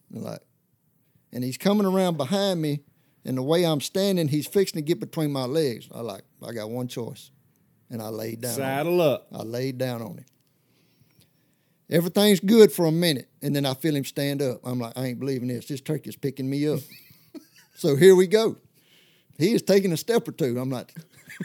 Speaker 3: and he's coming around behind me, and the way I'm standing, he's fixing to get between my legs. I got one choice, and I laid down.
Speaker 4: Saddle up.
Speaker 3: I laid down on him. Everything's good for a minute, and then I feel him stand up. I'm like, I ain't believing this. This turkey's picking me up. So here we go. He is taking a step or two. I'm like,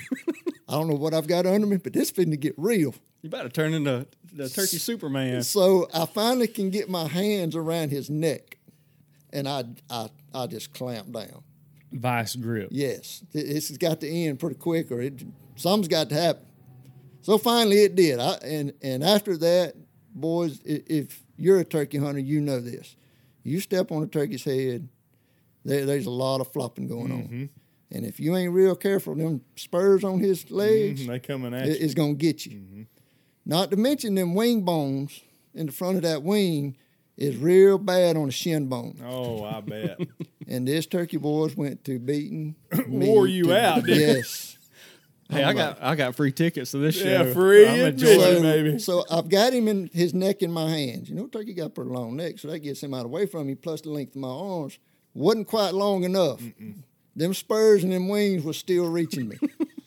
Speaker 3: I don't know what I've got under me, but this fitting to get real.
Speaker 2: You about to turn into the turkey Superman.
Speaker 3: So I finally can get my hands around his neck, and I just clamp down.
Speaker 5: Vice grip.
Speaker 3: Yes, this has got to end pretty quick, or something's got to happen. So finally it did. And after that, boys, if you're a turkey hunter, you know this. You step on a turkey's head, there's a lot of flopping going on. And if you ain't real careful, them spurs on his legs,
Speaker 4: They coming at you.
Speaker 3: it's going to get you. Not to mention them wing bones in the front of that wing is real bad on the shin bone.
Speaker 4: Oh, I bet.
Speaker 3: And this turkey, boys, went to beating me.
Speaker 4: Wore you out, didn't it?
Speaker 3: Yes.
Speaker 2: Hey, I got free tickets to this show.
Speaker 4: Yeah, free
Speaker 2: I'm
Speaker 4: admission,
Speaker 2: enjoying it.
Speaker 4: baby.
Speaker 3: So I've got him in his neck in my hands. You know, turkey got a pretty long neck, so that gets him out away from me, plus the length of my arms. Wasn't quite long enough. Them spurs and them wings was still reaching me.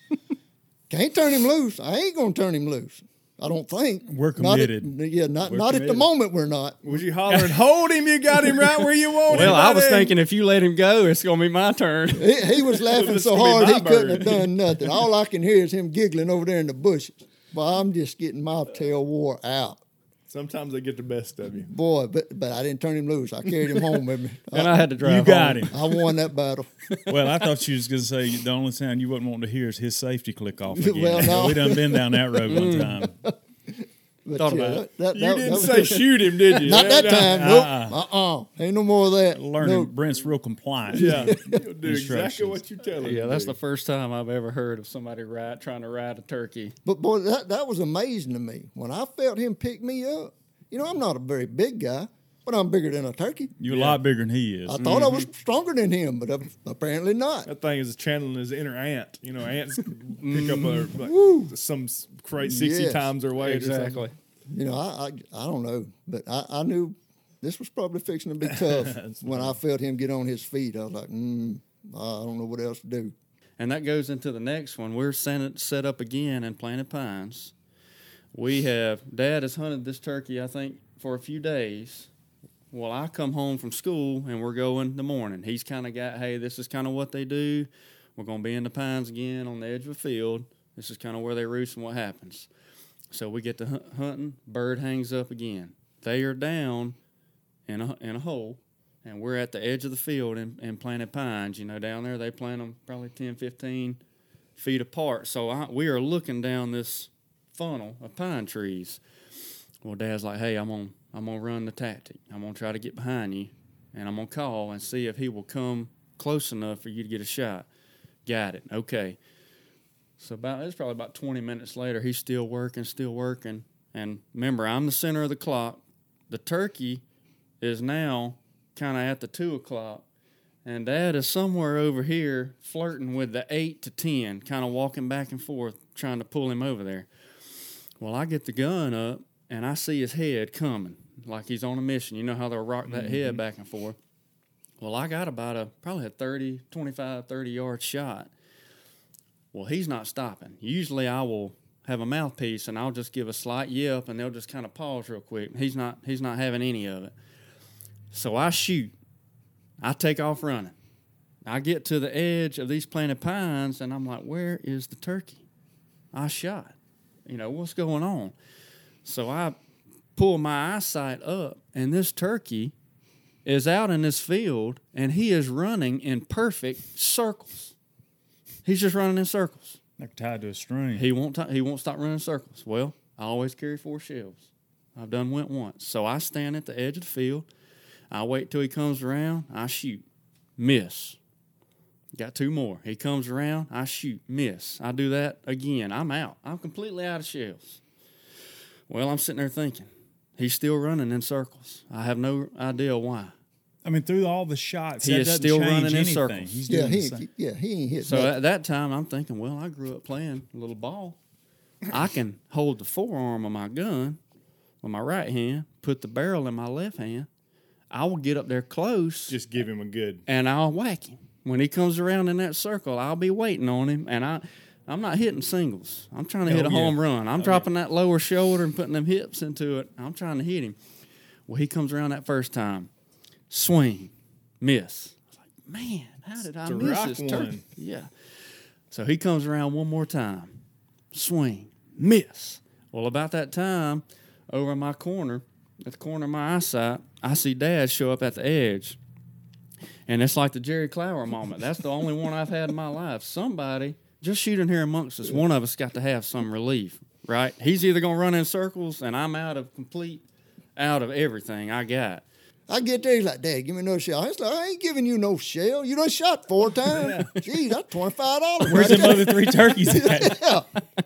Speaker 3: Can't turn him loose. I ain't going to turn him loose. I don't think.
Speaker 5: We're committed.
Speaker 3: Not at the
Speaker 5: committed.
Speaker 3: moment we're not.
Speaker 4: Was you hollering, hold him, you got him right where you want him?
Speaker 2: Well, I was
Speaker 4: buddy?
Speaker 2: thinking if you let him go, it's going to be my turn.
Speaker 3: He was laughing
Speaker 4: This
Speaker 3: so
Speaker 4: gonna be
Speaker 3: hard
Speaker 4: my
Speaker 3: he couldn't have
Speaker 4: bird.
Speaker 3: done nothing. All I can hear is him giggling over there in the bushes. But I'm just getting my tail wore out.
Speaker 4: Sometimes they get the best of you.
Speaker 3: Boy, but I didn't turn him loose. I carried him home with me.
Speaker 2: And I had to drive
Speaker 5: You got
Speaker 2: home.
Speaker 5: him.
Speaker 3: I won that battle.
Speaker 5: Well, I thought you was going to say the only sound you wasn't wanting to hear is his safety click off again.
Speaker 3: Well, no.
Speaker 5: We done been down that road one time.
Speaker 3: But
Speaker 2: Thought about it.
Speaker 3: that
Speaker 4: You didn't
Speaker 3: was-
Speaker 4: say shoot him, did you?
Speaker 3: Not that time.
Speaker 5: Uh-uh.
Speaker 3: Nope. Ain't no more of that.
Speaker 5: Learning
Speaker 3: No.
Speaker 5: Brent's real compliant.
Speaker 4: Yeah, you'll do exactly
Speaker 5: Instructions.
Speaker 4: what you tell him.
Speaker 2: Yeah,
Speaker 4: to
Speaker 2: that's
Speaker 4: do.
Speaker 2: the first time I've ever heard of somebody trying to ride a turkey.
Speaker 3: But boy, that was amazing to me. When I felt him pick me up, you know, I'm not a very big guy, but I'm bigger than a turkey.
Speaker 5: You're a lot bigger than he is.
Speaker 3: I thought I was stronger than him, but apparently not.
Speaker 4: That thing is channeling his inner ant. You know, ants pick up some crazy 60
Speaker 3: Yes.
Speaker 4: times their weight. Or
Speaker 2: Exactly.
Speaker 4: something.
Speaker 3: You know, I don't know, but I knew this was probably fixing to be tough. When I felt him get on his feet, I was like, I don't know what else to do.
Speaker 2: And that goes into the next one. We're set up again in Planted Pines. Dad has hunted this turkey, I think, for a few days. Well, I come home from school and we're going in the morning. He's kind of got, hey, this is kind of what they do. We're going to be in the pines again on the edge of a field. This is kind of where they roost and what happens. So we get to hunting. Bird hangs up again. They are down in a hole, and we're at the edge of the field in Planted Pines. You know, down there they plant them probably 10, 15 feet apart. So we are looking down this funnel of pine trees. Well, Dad's like, hey, I'm gonna run the tactic. I'm gonna try to get behind you, and I'm gonna call and see if he will come close enough for you to get a shot. Got it. Okay. So it's probably about 20 minutes later. He's still working. And remember, I'm the center of the clock. The turkey is now kind of at the 2 o'clock. And Dad is somewhere over here flirting with the 8 to 10, kind of walking back and forth, trying to pull him over there. Well, I get the gun up, and I see his head coming, like he's on a mission. You know how they'll rock that head back and forth. Well, I got about probably a 25, 30-yard shot. Well, he's not stopping. Usually I will have a mouthpiece, and I'll just give a slight yelp, and they'll just kind of pause real quick. He's not having any of it. So I shoot. I take off running. I get to the edge of these planted pines, and I'm like, where is the turkey? I shot. You know, what's going on? So I pull my eyesight up, and this turkey is out in this field, and he is running in perfect circles. He's just running in circles.
Speaker 5: Like tied to a string.
Speaker 2: He won't stop running in circles. Well, I always carry 4 shells. I've done went once. So I stand at the edge of the field. I wait till he comes around. I shoot. Miss. Got 2 more. He comes around. I shoot. Miss. I do that again. I'm out. I'm completely out of shells. Well, I'm sitting there thinking, he's still running in circles. I have no idea why.
Speaker 5: I mean, through all the shots,
Speaker 2: He
Speaker 5: that
Speaker 2: is
Speaker 5: doesn't
Speaker 2: still
Speaker 5: change
Speaker 2: running in
Speaker 5: anything.
Speaker 2: circles.
Speaker 5: He's
Speaker 3: Yeah,
Speaker 5: doing the same.
Speaker 3: he ain't hit
Speaker 2: So
Speaker 3: nothing.
Speaker 2: at that time, I'm thinking, well, I grew up playing a little ball. I can hold the forearm of my gun with my right hand, put the barrel in my left hand. I will get up there close
Speaker 4: Just give him a good.
Speaker 2: and I'll whack him. When he comes around in that circle, I'll be waiting on him, and I'm not hitting singles. I'm trying to hit a home run. I'm dropping that lower shoulder and putting them hips into it. I'm trying to hit him. Well, he comes around that first time. Swing. Miss. I was like, man, how did I
Speaker 4: a
Speaker 2: miss
Speaker 4: rock
Speaker 2: this
Speaker 4: one.
Speaker 2: turkey? Yeah. So he comes around one more time. Swing. Miss. Well, about that time, over in my corner, at the corner of my eyesight, I see Dad show up at the edge. And it's like the Jerry Clower moment. That's the only one I've had in my life. Somebody, just shooting here amongst us, one of us got to have some relief, right? He's either going to run in circles, and I'm out of everything I got.
Speaker 3: I get there, he's like, Dad, give me no shell. I was like, I ain't giving you no shell. You done shot 4 times. Gee, that's $25.
Speaker 5: Where's them other 3 turkeys at?
Speaker 3: Yeah.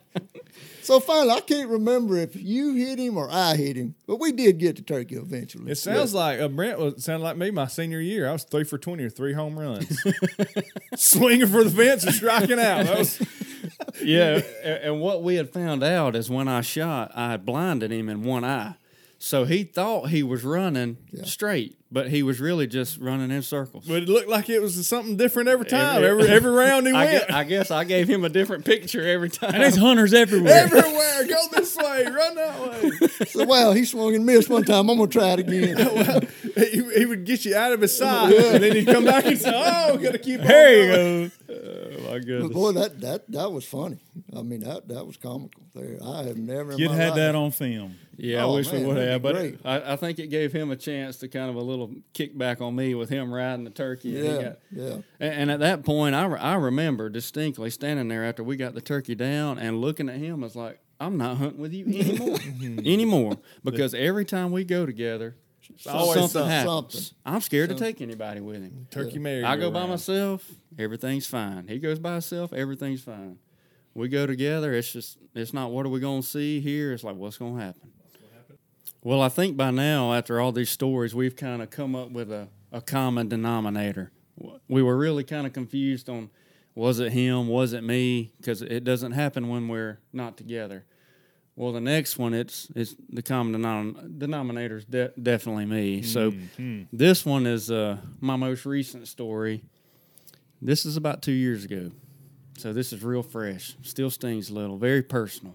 Speaker 3: So finally, I can't remember if you hit him or I hit him, but we did get the turkey eventually.
Speaker 4: It sounds like Brent sounded like me my senior year. I was 3 for 20 or 3 home runs, swinging for the fence and striking out. That was,
Speaker 2: Yeah, and what we had found out is when I shot, I had blinded him in one eye. So he thought he was running straight, but he was really just running in circles.
Speaker 4: but it looked like it was something different every time. Every round he went.
Speaker 2: I guess I gave him a different picture every time.
Speaker 5: And there's hunters everywhere.
Speaker 4: Everywhere, go this way, run that way.
Speaker 3: So, well, he swung and missed one time. I'm going to try it again.
Speaker 4: He would get you out of his sight, and then he'd come back and say, "Oh, got to keep."
Speaker 5: There you
Speaker 4: going."
Speaker 5: go.
Speaker 2: Oh, my
Speaker 3: But
Speaker 2: goodness.
Speaker 3: boy, that was funny. I mean, that was comical. There, I have never. in
Speaker 5: You'd
Speaker 3: my
Speaker 5: had
Speaker 3: life-
Speaker 5: that on film.
Speaker 2: Yeah,
Speaker 3: Oh,
Speaker 2: I wish
Speaker 3: man,
Speaker 2: we would
Speaker 3: that'd
Speaker 2: have,
Speaker 3: be
Speaker 2: but
Speaker 3: great.
Speaker 2: I think it gave him a chance to kind of a little kickback on me with him riding the turkey. And he
Speaker 3: Yeah,
Speaker 2: got-
Speaker 3: yeah.
Speaker 2: And at that point, I remember distinctly standing there after we got the turkey down and looking at him as like, I'm not hunting with you anymore, because every time we go together,
Speaker 4: always
Speaker 2: something happens.
Speaker 3: something.
Speaker 2: I'm scared to take anybody with him.
Speaker 4: Turkey Mary.
Speaker 2: I go by myself, everything's fine. He goes by himself, everything's fine. We go together, it's not what are we going to see here, it's like what's going to happen. Well, I think by now, after all these stories, we've kind of come up with a common denominator. We were really kind of confused on, was it him, was it me? Because it doesn't happen when we're not together. Well, the next one, it's the common denominator is definitely me. So this one is my most recent story. This is about 2 years ago. So this is real fresh. Still stings a little, very personal.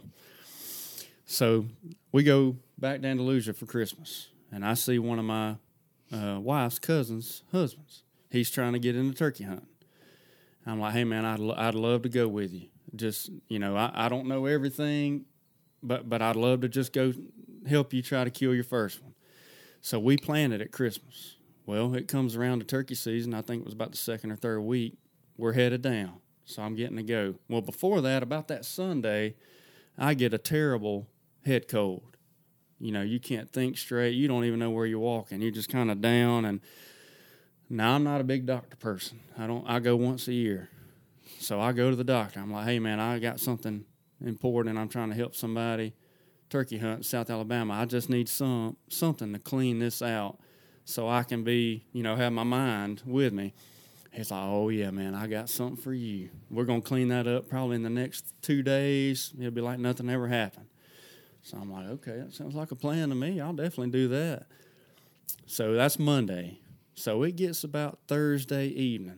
Speaker 2: So we go back to Andalusia for Christmas, and I see one of my wife's cousin's husbands. He's trying to get into turkey hunting. I'm like, hey, man, I'd love to go with you. Just, I don't know everything, but I'd love to just go help you try to kill your first one. So we planned it at Christmas. Well, it comes around to turkey season. I think it was about the 2nd or 3rd week. We're headed down, so I'm getting to go. Well, before that, about that Sunday, I get a terrible head cold. You can't think straight. You don't even know where you're walking. You're just kind of down. And now I'm not a big doctor person. I go once a year. So I go to the doctor. I'm like, hey, man, I got something important. I'm trying to help somebody turkey hunt in South Alabama. I just need something to clean this out so I can be, have my mind with me. He's like, oh, yeah, man, I got something for you. We're going to clean that up probably in the next 2 days. It'll be like nothing ever happened. So I'm like, okay, that sounds like a plan to me. I'll definitely do that. So that's Monday. So it gets about Thursday evening.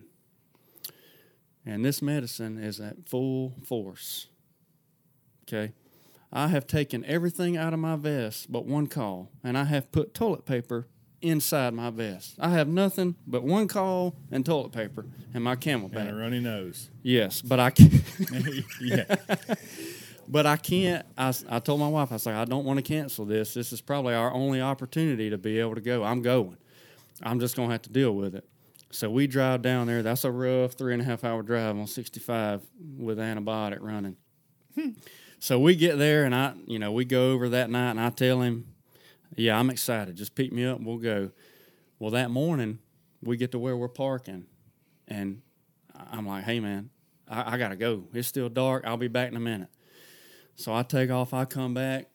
Speaker 2: And this medicine is at full force. Okay? I have taken everything out of my vest but one call, and I have put toilet paper inside my vest. I have nothing but one call and toilet paper in my camel bag.
Speaker 4: And a runny nose.
Speaker 2: Yes, but I can't.
Speaker 5: Yeah.
Speaker 2: But I can't. I told my wife, I was like, I don't want to cancel this. This is probably our only opportunity to be able to go. I'm going. I'm just going to have to deal with it. So we drive down there. That's a rough 3.5 hour drive on 65 with antibiotic running. So we get there, and we go over that night, and I tell him, yeah, I'm excited. Just pick me up and we'll go. Well, that morning, we get to where we're parking, and I'm like, hey, man, I got to go. It's still dark. I'll be back in a minute. So I take off. I come back.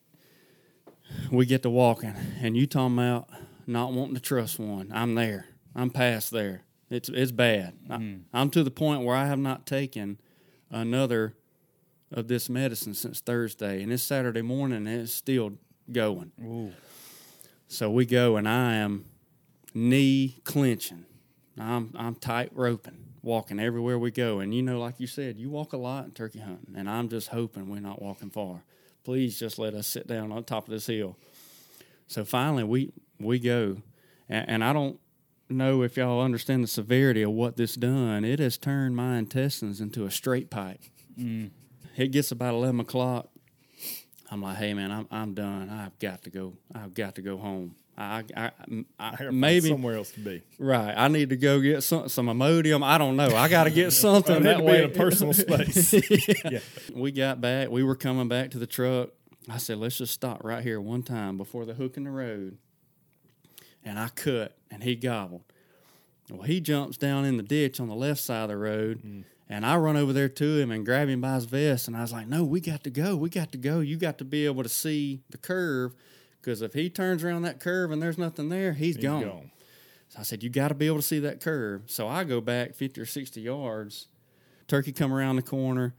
Speaker 2: We get to walking, and you talking about not wanting to trust one. I'm there. I'm past there. It's bad. I'm to the point where I have not taken another of this medicine since Thursday, and it's Saturday morning, and it's still going.
Speaker 5: Ooh.
Speaker 2: So we go, and I am knee clenching. I'm tight roping, walking everywhere we go. And like you said, you walk a lot in turkey hunting, and I'm just hoping we're not walking far. Please just let us sit down on top of this hill. So finally we go, and I don't know if y'all understand the severity of what this done. It has turned my intestines into a straight pipe. It gets about 11 o'clock. I'm like, hey man, I'm done. I've got to go. I've got to go home. I maybe
Speaker 4: somewhere else to be.
Speaker 2: Right. I need to go get some Imodium. I don't know. I got to get something
Speaker 4: I need
Speaker 2: that
Speaker 4: to
Speaker 2: way.
Speaker 4: be in a personal space.
Speaker 2: Yeah. We got back. We were coming back to the truck. I said, let's just stop right here one time before the hook in the road. And I cut, and he gobbled. Well, he jumps down in the ditch on the left side of the road, and I run over there to him and grab him by his vest, and I was like, no, we got to go. We got to go. You got to be able to see the curve, because if he turns around that curve and there's nothing there, he's gone. So I said, you got to be able to see that curve. So I go back 50 or 60 yards. Turkey come around the corner.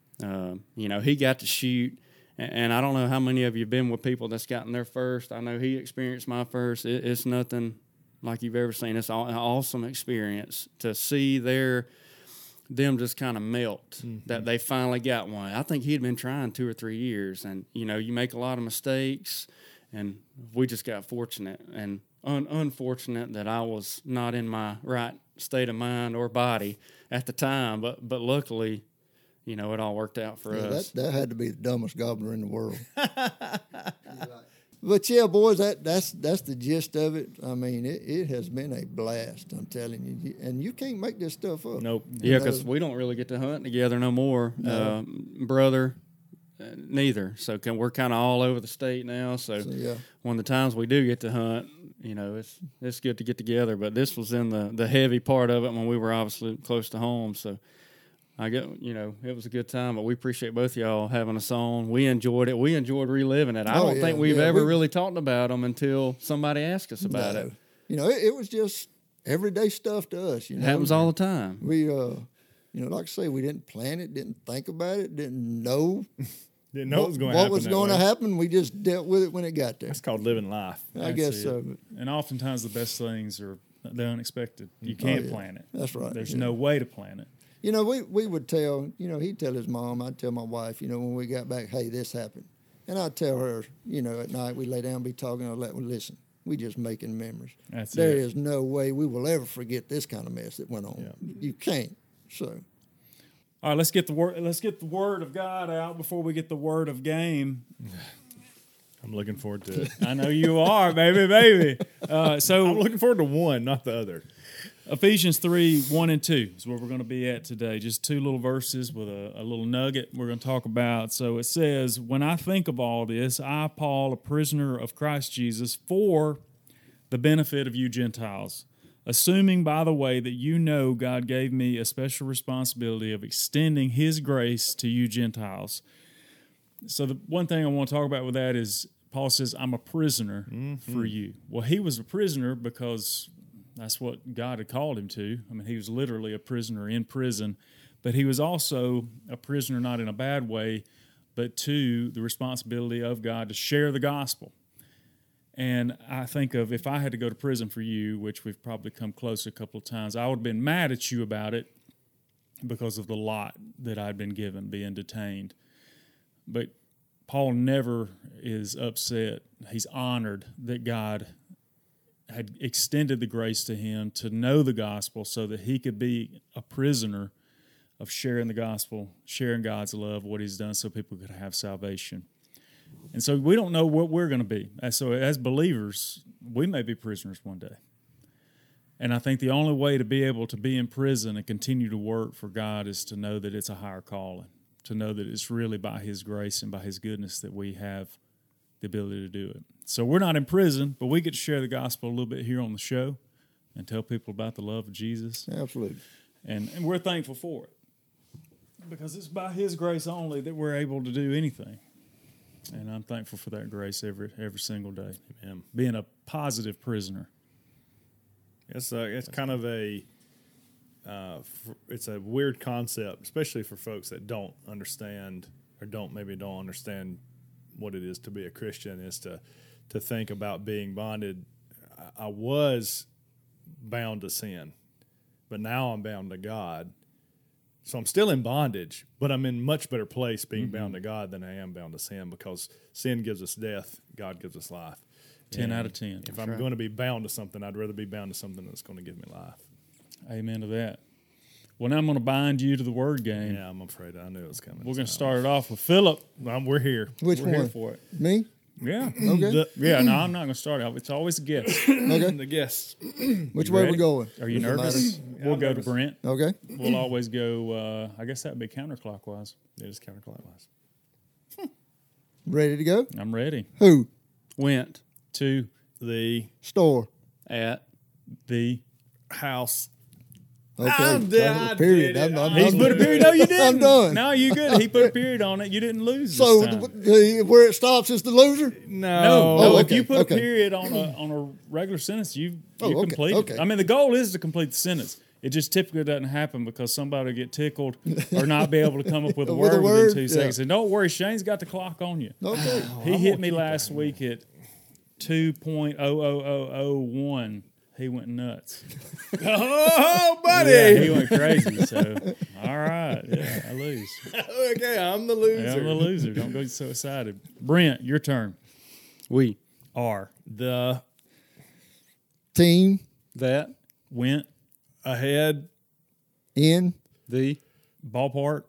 Speaker 2: He got to shoot. And I don't know how many of you have been with people that's gotten there first. I know he experienced my first. It's nothing like you've ever seen. It's an awesome experience to see them just kind of melt, that they finally got one. I think he'd been trying 2 or 3 years. And, you make a lot of mistakes. And we just got fortunate and unfortunate that I was not in my right state of mind or body at the time. But luckily, it all worked out for us.
Speaker 3: That had to be the dumbest gobbler in the world. But yeah, boys, that's the gist of it. I mean, it has been a blast. I'm telling you, and you can't make this stuff up.
Speaker 4: Nope.
Speaker 2: Yeah, because we don't really get to hunt together no more.
Speaker 3: No.
Speaker 2: Brother, neither. So we're kind of all over the state now. So
Speaker 3: yeah.
Speaker 2: when the times we do get to hunt, it's good to get together. But this was in the heavy part of it when we were obviously close to home. So it was a good time, but we appreciate both of y'all having us on. We enjoyed it. We enjoyed reliving it. I don't think we've ever really talked about them until somebody asked us about it.
Speaker 3: It was just everyday stuff to us.
Speaker 2: It happens all the time.
Speaker 3: We, like I say, we didn't plan it, didn't think about it, didn't know.
Speaker 4: Didn't know what was going
Speaker 3: to happen. We just dealt with it when it got there.
Speaker 4: That's called living life.
Speaker 3: I guess so.
Speaker 1: And oftentimes the best things are the unexpected. You can't plan it.
Speaker 3: That's right.
Speaker 1: There's no way to plan it.
Speaker 3: We would tell, he'd tell his mom, I'd tell my wife, when we got back, hey, this happened. And I'd tell her, at night we lay down, be talking, I'd listen, we just making memories. There is no way we will ever forget this kind of mess that went on. Yeah. You can't. So.
Speaker 1: All right, let's get the word of God out before we get the word of game.
Speaker 4: I'm looking forward to it.
Speaker 1: I know you are, baby. So
Speaker 4: I'm looking forward to one, not the other.
Speaker 1: Ephesians 3, 1 and 2 is where we're going to be at today. Just 2 little verses with a little nugget we're going to talk about. So it says, when I think of all this, I, Paul, a prisoner of Christ Jesus, for the benefit of you Gentiles, assuming, by the way, that you know God gave me a special responsibility of extending his grace to you Gentiles. So the one thing I want to talk about with that is Paul says, I'm a prisoner for you. Well, he was a prisoner because that's what God had called him to. I mean, he was literally a prisoner in prison, but he was also a prisoner not in a bad way, but to the responsibility of God to share the gospel. And I think of if I had to go to prison for you, which we've probably come close a couple of times, I would have been mad at you about it because of the lot that I'd been given being detained. But Paul never is upset. He's honored that God had extended the grace to him to know the gospel so that he could be a prisoner of sharing the gospel, sharing God's love, what he's done so people could have salvation. And so we don't know what we're going to be. So as believers, we may be prisoners one day.
Speaker 5: And I think the only way to be able to be in prison and continue to work for God is to know that it's a higher calling, to know that it's really by His grace and by His goodness that we have the ability to do it. So we're not in prison, but we get to share the gospel a little bit here on the show and tell people about the love of Jesus.
Speaker 3: Absolutely.
Speaker 5: And we're thankful for it because it's by His grace only that we're able to do anything. And I'm thankful for that grace every single day. Amen. Being a positive prisoner.
Speaker 4: It's kind of it's a weird concept, especially for folks that don't understand or don't understand what it is to be a Christian, is to think about being bonded. I was bound to sin, but now I'm bound to God. So I'm still in bondage, but I'm in much better place being bound to God than I am bound to sin, because sin gives us death, God gives us life.
Speaker 5: 10 out of 10.
Speaker 4: If I'm going to be bound to something, I'd rather be bound to something that's going to give me life.
Speaker 5: Amen to that. Well, now I'm going to bind you to the word game.
Speaker 4: Yeah, I'm afraid I knew it was coming.
Speaker 5: We're going to start it off with Philip.
Speaker 4: We're here.
Speaker 3: Which
Speaker 5: We're
Speaker 3: one?
Speaker 5: here for it.
Speaker 3: Me?
Speaker 5: Yeah.
Speaker 3: Okay.
Speaker 5: No, I'm not going to start it off. It's always a guess.
Speaker 3: Okay.
Speaker 4: The guests.
Speaker 3: Which way
Speaker 5: ready?
Speaker 3: we going?
Speaker 5: Are you
Speaker 3: Does it
Speaker 5: nervous? We'll go to Brent.
Speaker 3: matter? Okay.
Speaker 5: We'll always go, I guess that would be counterclockwise.
Speaker 4: It is counterclockwise.
Speaker 3: Ready to go?
Speaker 5: I'm ready.
Speaker 3: Who?
Speaker 2: Went
Speaker 5: To
Speaker 4: The
Speaker 3: Store.
Speaker 2: at
Speaker 5: the
Speaker 4: house.
Speaker 3: Okay.
Speaker 4: I did
Speaker 3: Period.
Speaker 4: it.
Speaker 5: He's put a period. No, you didn't.
Speaker 3: I'm done.
Speaker 5: No, you good. He put a period on it. You didn't lose.
Speaker 3: So
Speaker 5: this time.
Speaker 3: where it stops is the loser?
Speaker 5: No,
Speaker 3: Oh,
Speaker 5: if
Speaker 3: okay,
Speaker 5: you put
Speaker 3: okay.
Speaker 5: a period on a regular sentence, you
Speaker 3: Oh, okay,
Speaker 5: complete
Speaker 3: okay.
Speaker 5: it. I mean, the goal is to complete the sentence. It just typically doesn't happen because somebody will get tickled or not be able to come up with a
Speaker 3: With a
Speaker 5: word within
Speaker 3: word,
Speaker 5: 2
Speaker 3: yeah.
Speaker 5: seconds. And don't worry, Shane's got the clock on you.
Speaker 3: Okay.
Speaker 5: He hit me last week at 2.00001. He went nuts.
Speaker 4: Oh, buddy.
Speaker 5: Yeah, he went crazy. So, all right. Yeah, I lose.
Speaker 4: Okay, I'm the loser.
Speaker 5: Yeah, I'm the loser. Don't go so excited. Brent, your turn.
Speaker 2: we
Speaker 5: R.
Speaker 4: The
Speaker 3: Team
Speaker 2: that
Speaker 5: Went.
Speaker 4: ahead.
Speaker 3: in
Speaker 2: the
Speaker 5: Ballpark.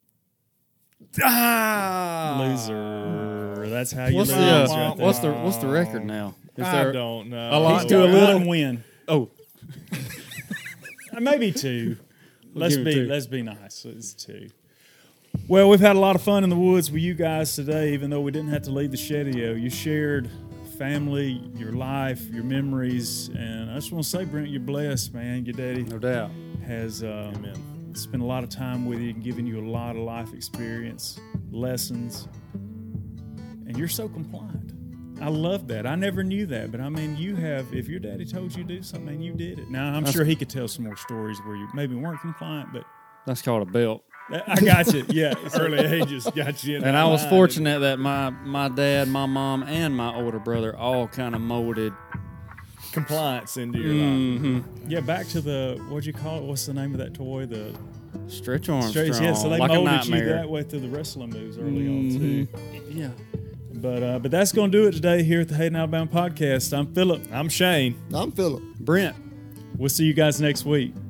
Speaker 5: Loser. That's how you
Speaker 2: what's
Speaker 5: lose.
Speaker 2: the
Speaker 5: right there.
Speaker 2: what's the record now? Is
Speaker 4: I
Speaker 2: there
Speaker 4: don't know.
Speaker 2: a lot
Speaker 5: He's to a
Speaker 2: going
Speaker 5: little
Speaker 2: on?
Speaker 5: win.
Speaker 2: Oh,
Speaker 5: Maybe 2. Let's
Speaker 2: give him 2.
Speaker 5: be nice. It's 2. Well, we've had a lot of fun in the woods with you guys today, even though we didn't have to leave the Shedio. You shared family, your life, your memories, and I just want to say, Brent, you're blessed, man. Your daddy
Speaker 2: no doubt.
Speaker 5: has spent a lot of time with you and given you a lot of life experience, lessons, and you're so compliant. I love that. I never knew that, but I mean, you have. If your daddy told you to do something, man, you did it. Now, I'm sure he could tell some more stories where you maybe weren't compliant, but
Speaker 2: That's called a belt.
Speaker 5: I got you. Yeah,
Speaker 4: Early ages got you in
Speaker 2: And
Speaker 4: that
Speaker 2: I was
Speaker 4: line.
Speaker 2: fortunate that my dad, my mom, and my older brother all kind of molded.
Speaker 4: Compliance into your life.
Speaker 5: yeah. Back to the what'd you call it? What's the name of that toy? The
Speaker 2: Stretch Armstrong,
Speaker 5: yeah. So they
Speaker 2: like a
Speaker 5: molded you
Speaker 2: nightmare.
Speaker 5: that way through the wrestling moves early on too.
Speaker 2: Yeah.
Speaker 5: But that's going to do it today here at the Hayden Alabama podcast. I'm Philip.
Speaker 4: I'm Shane.
Speaker 3: I'm Philip.
Speaker 2: Brent.
Speaker 5: We'll see you guys next week.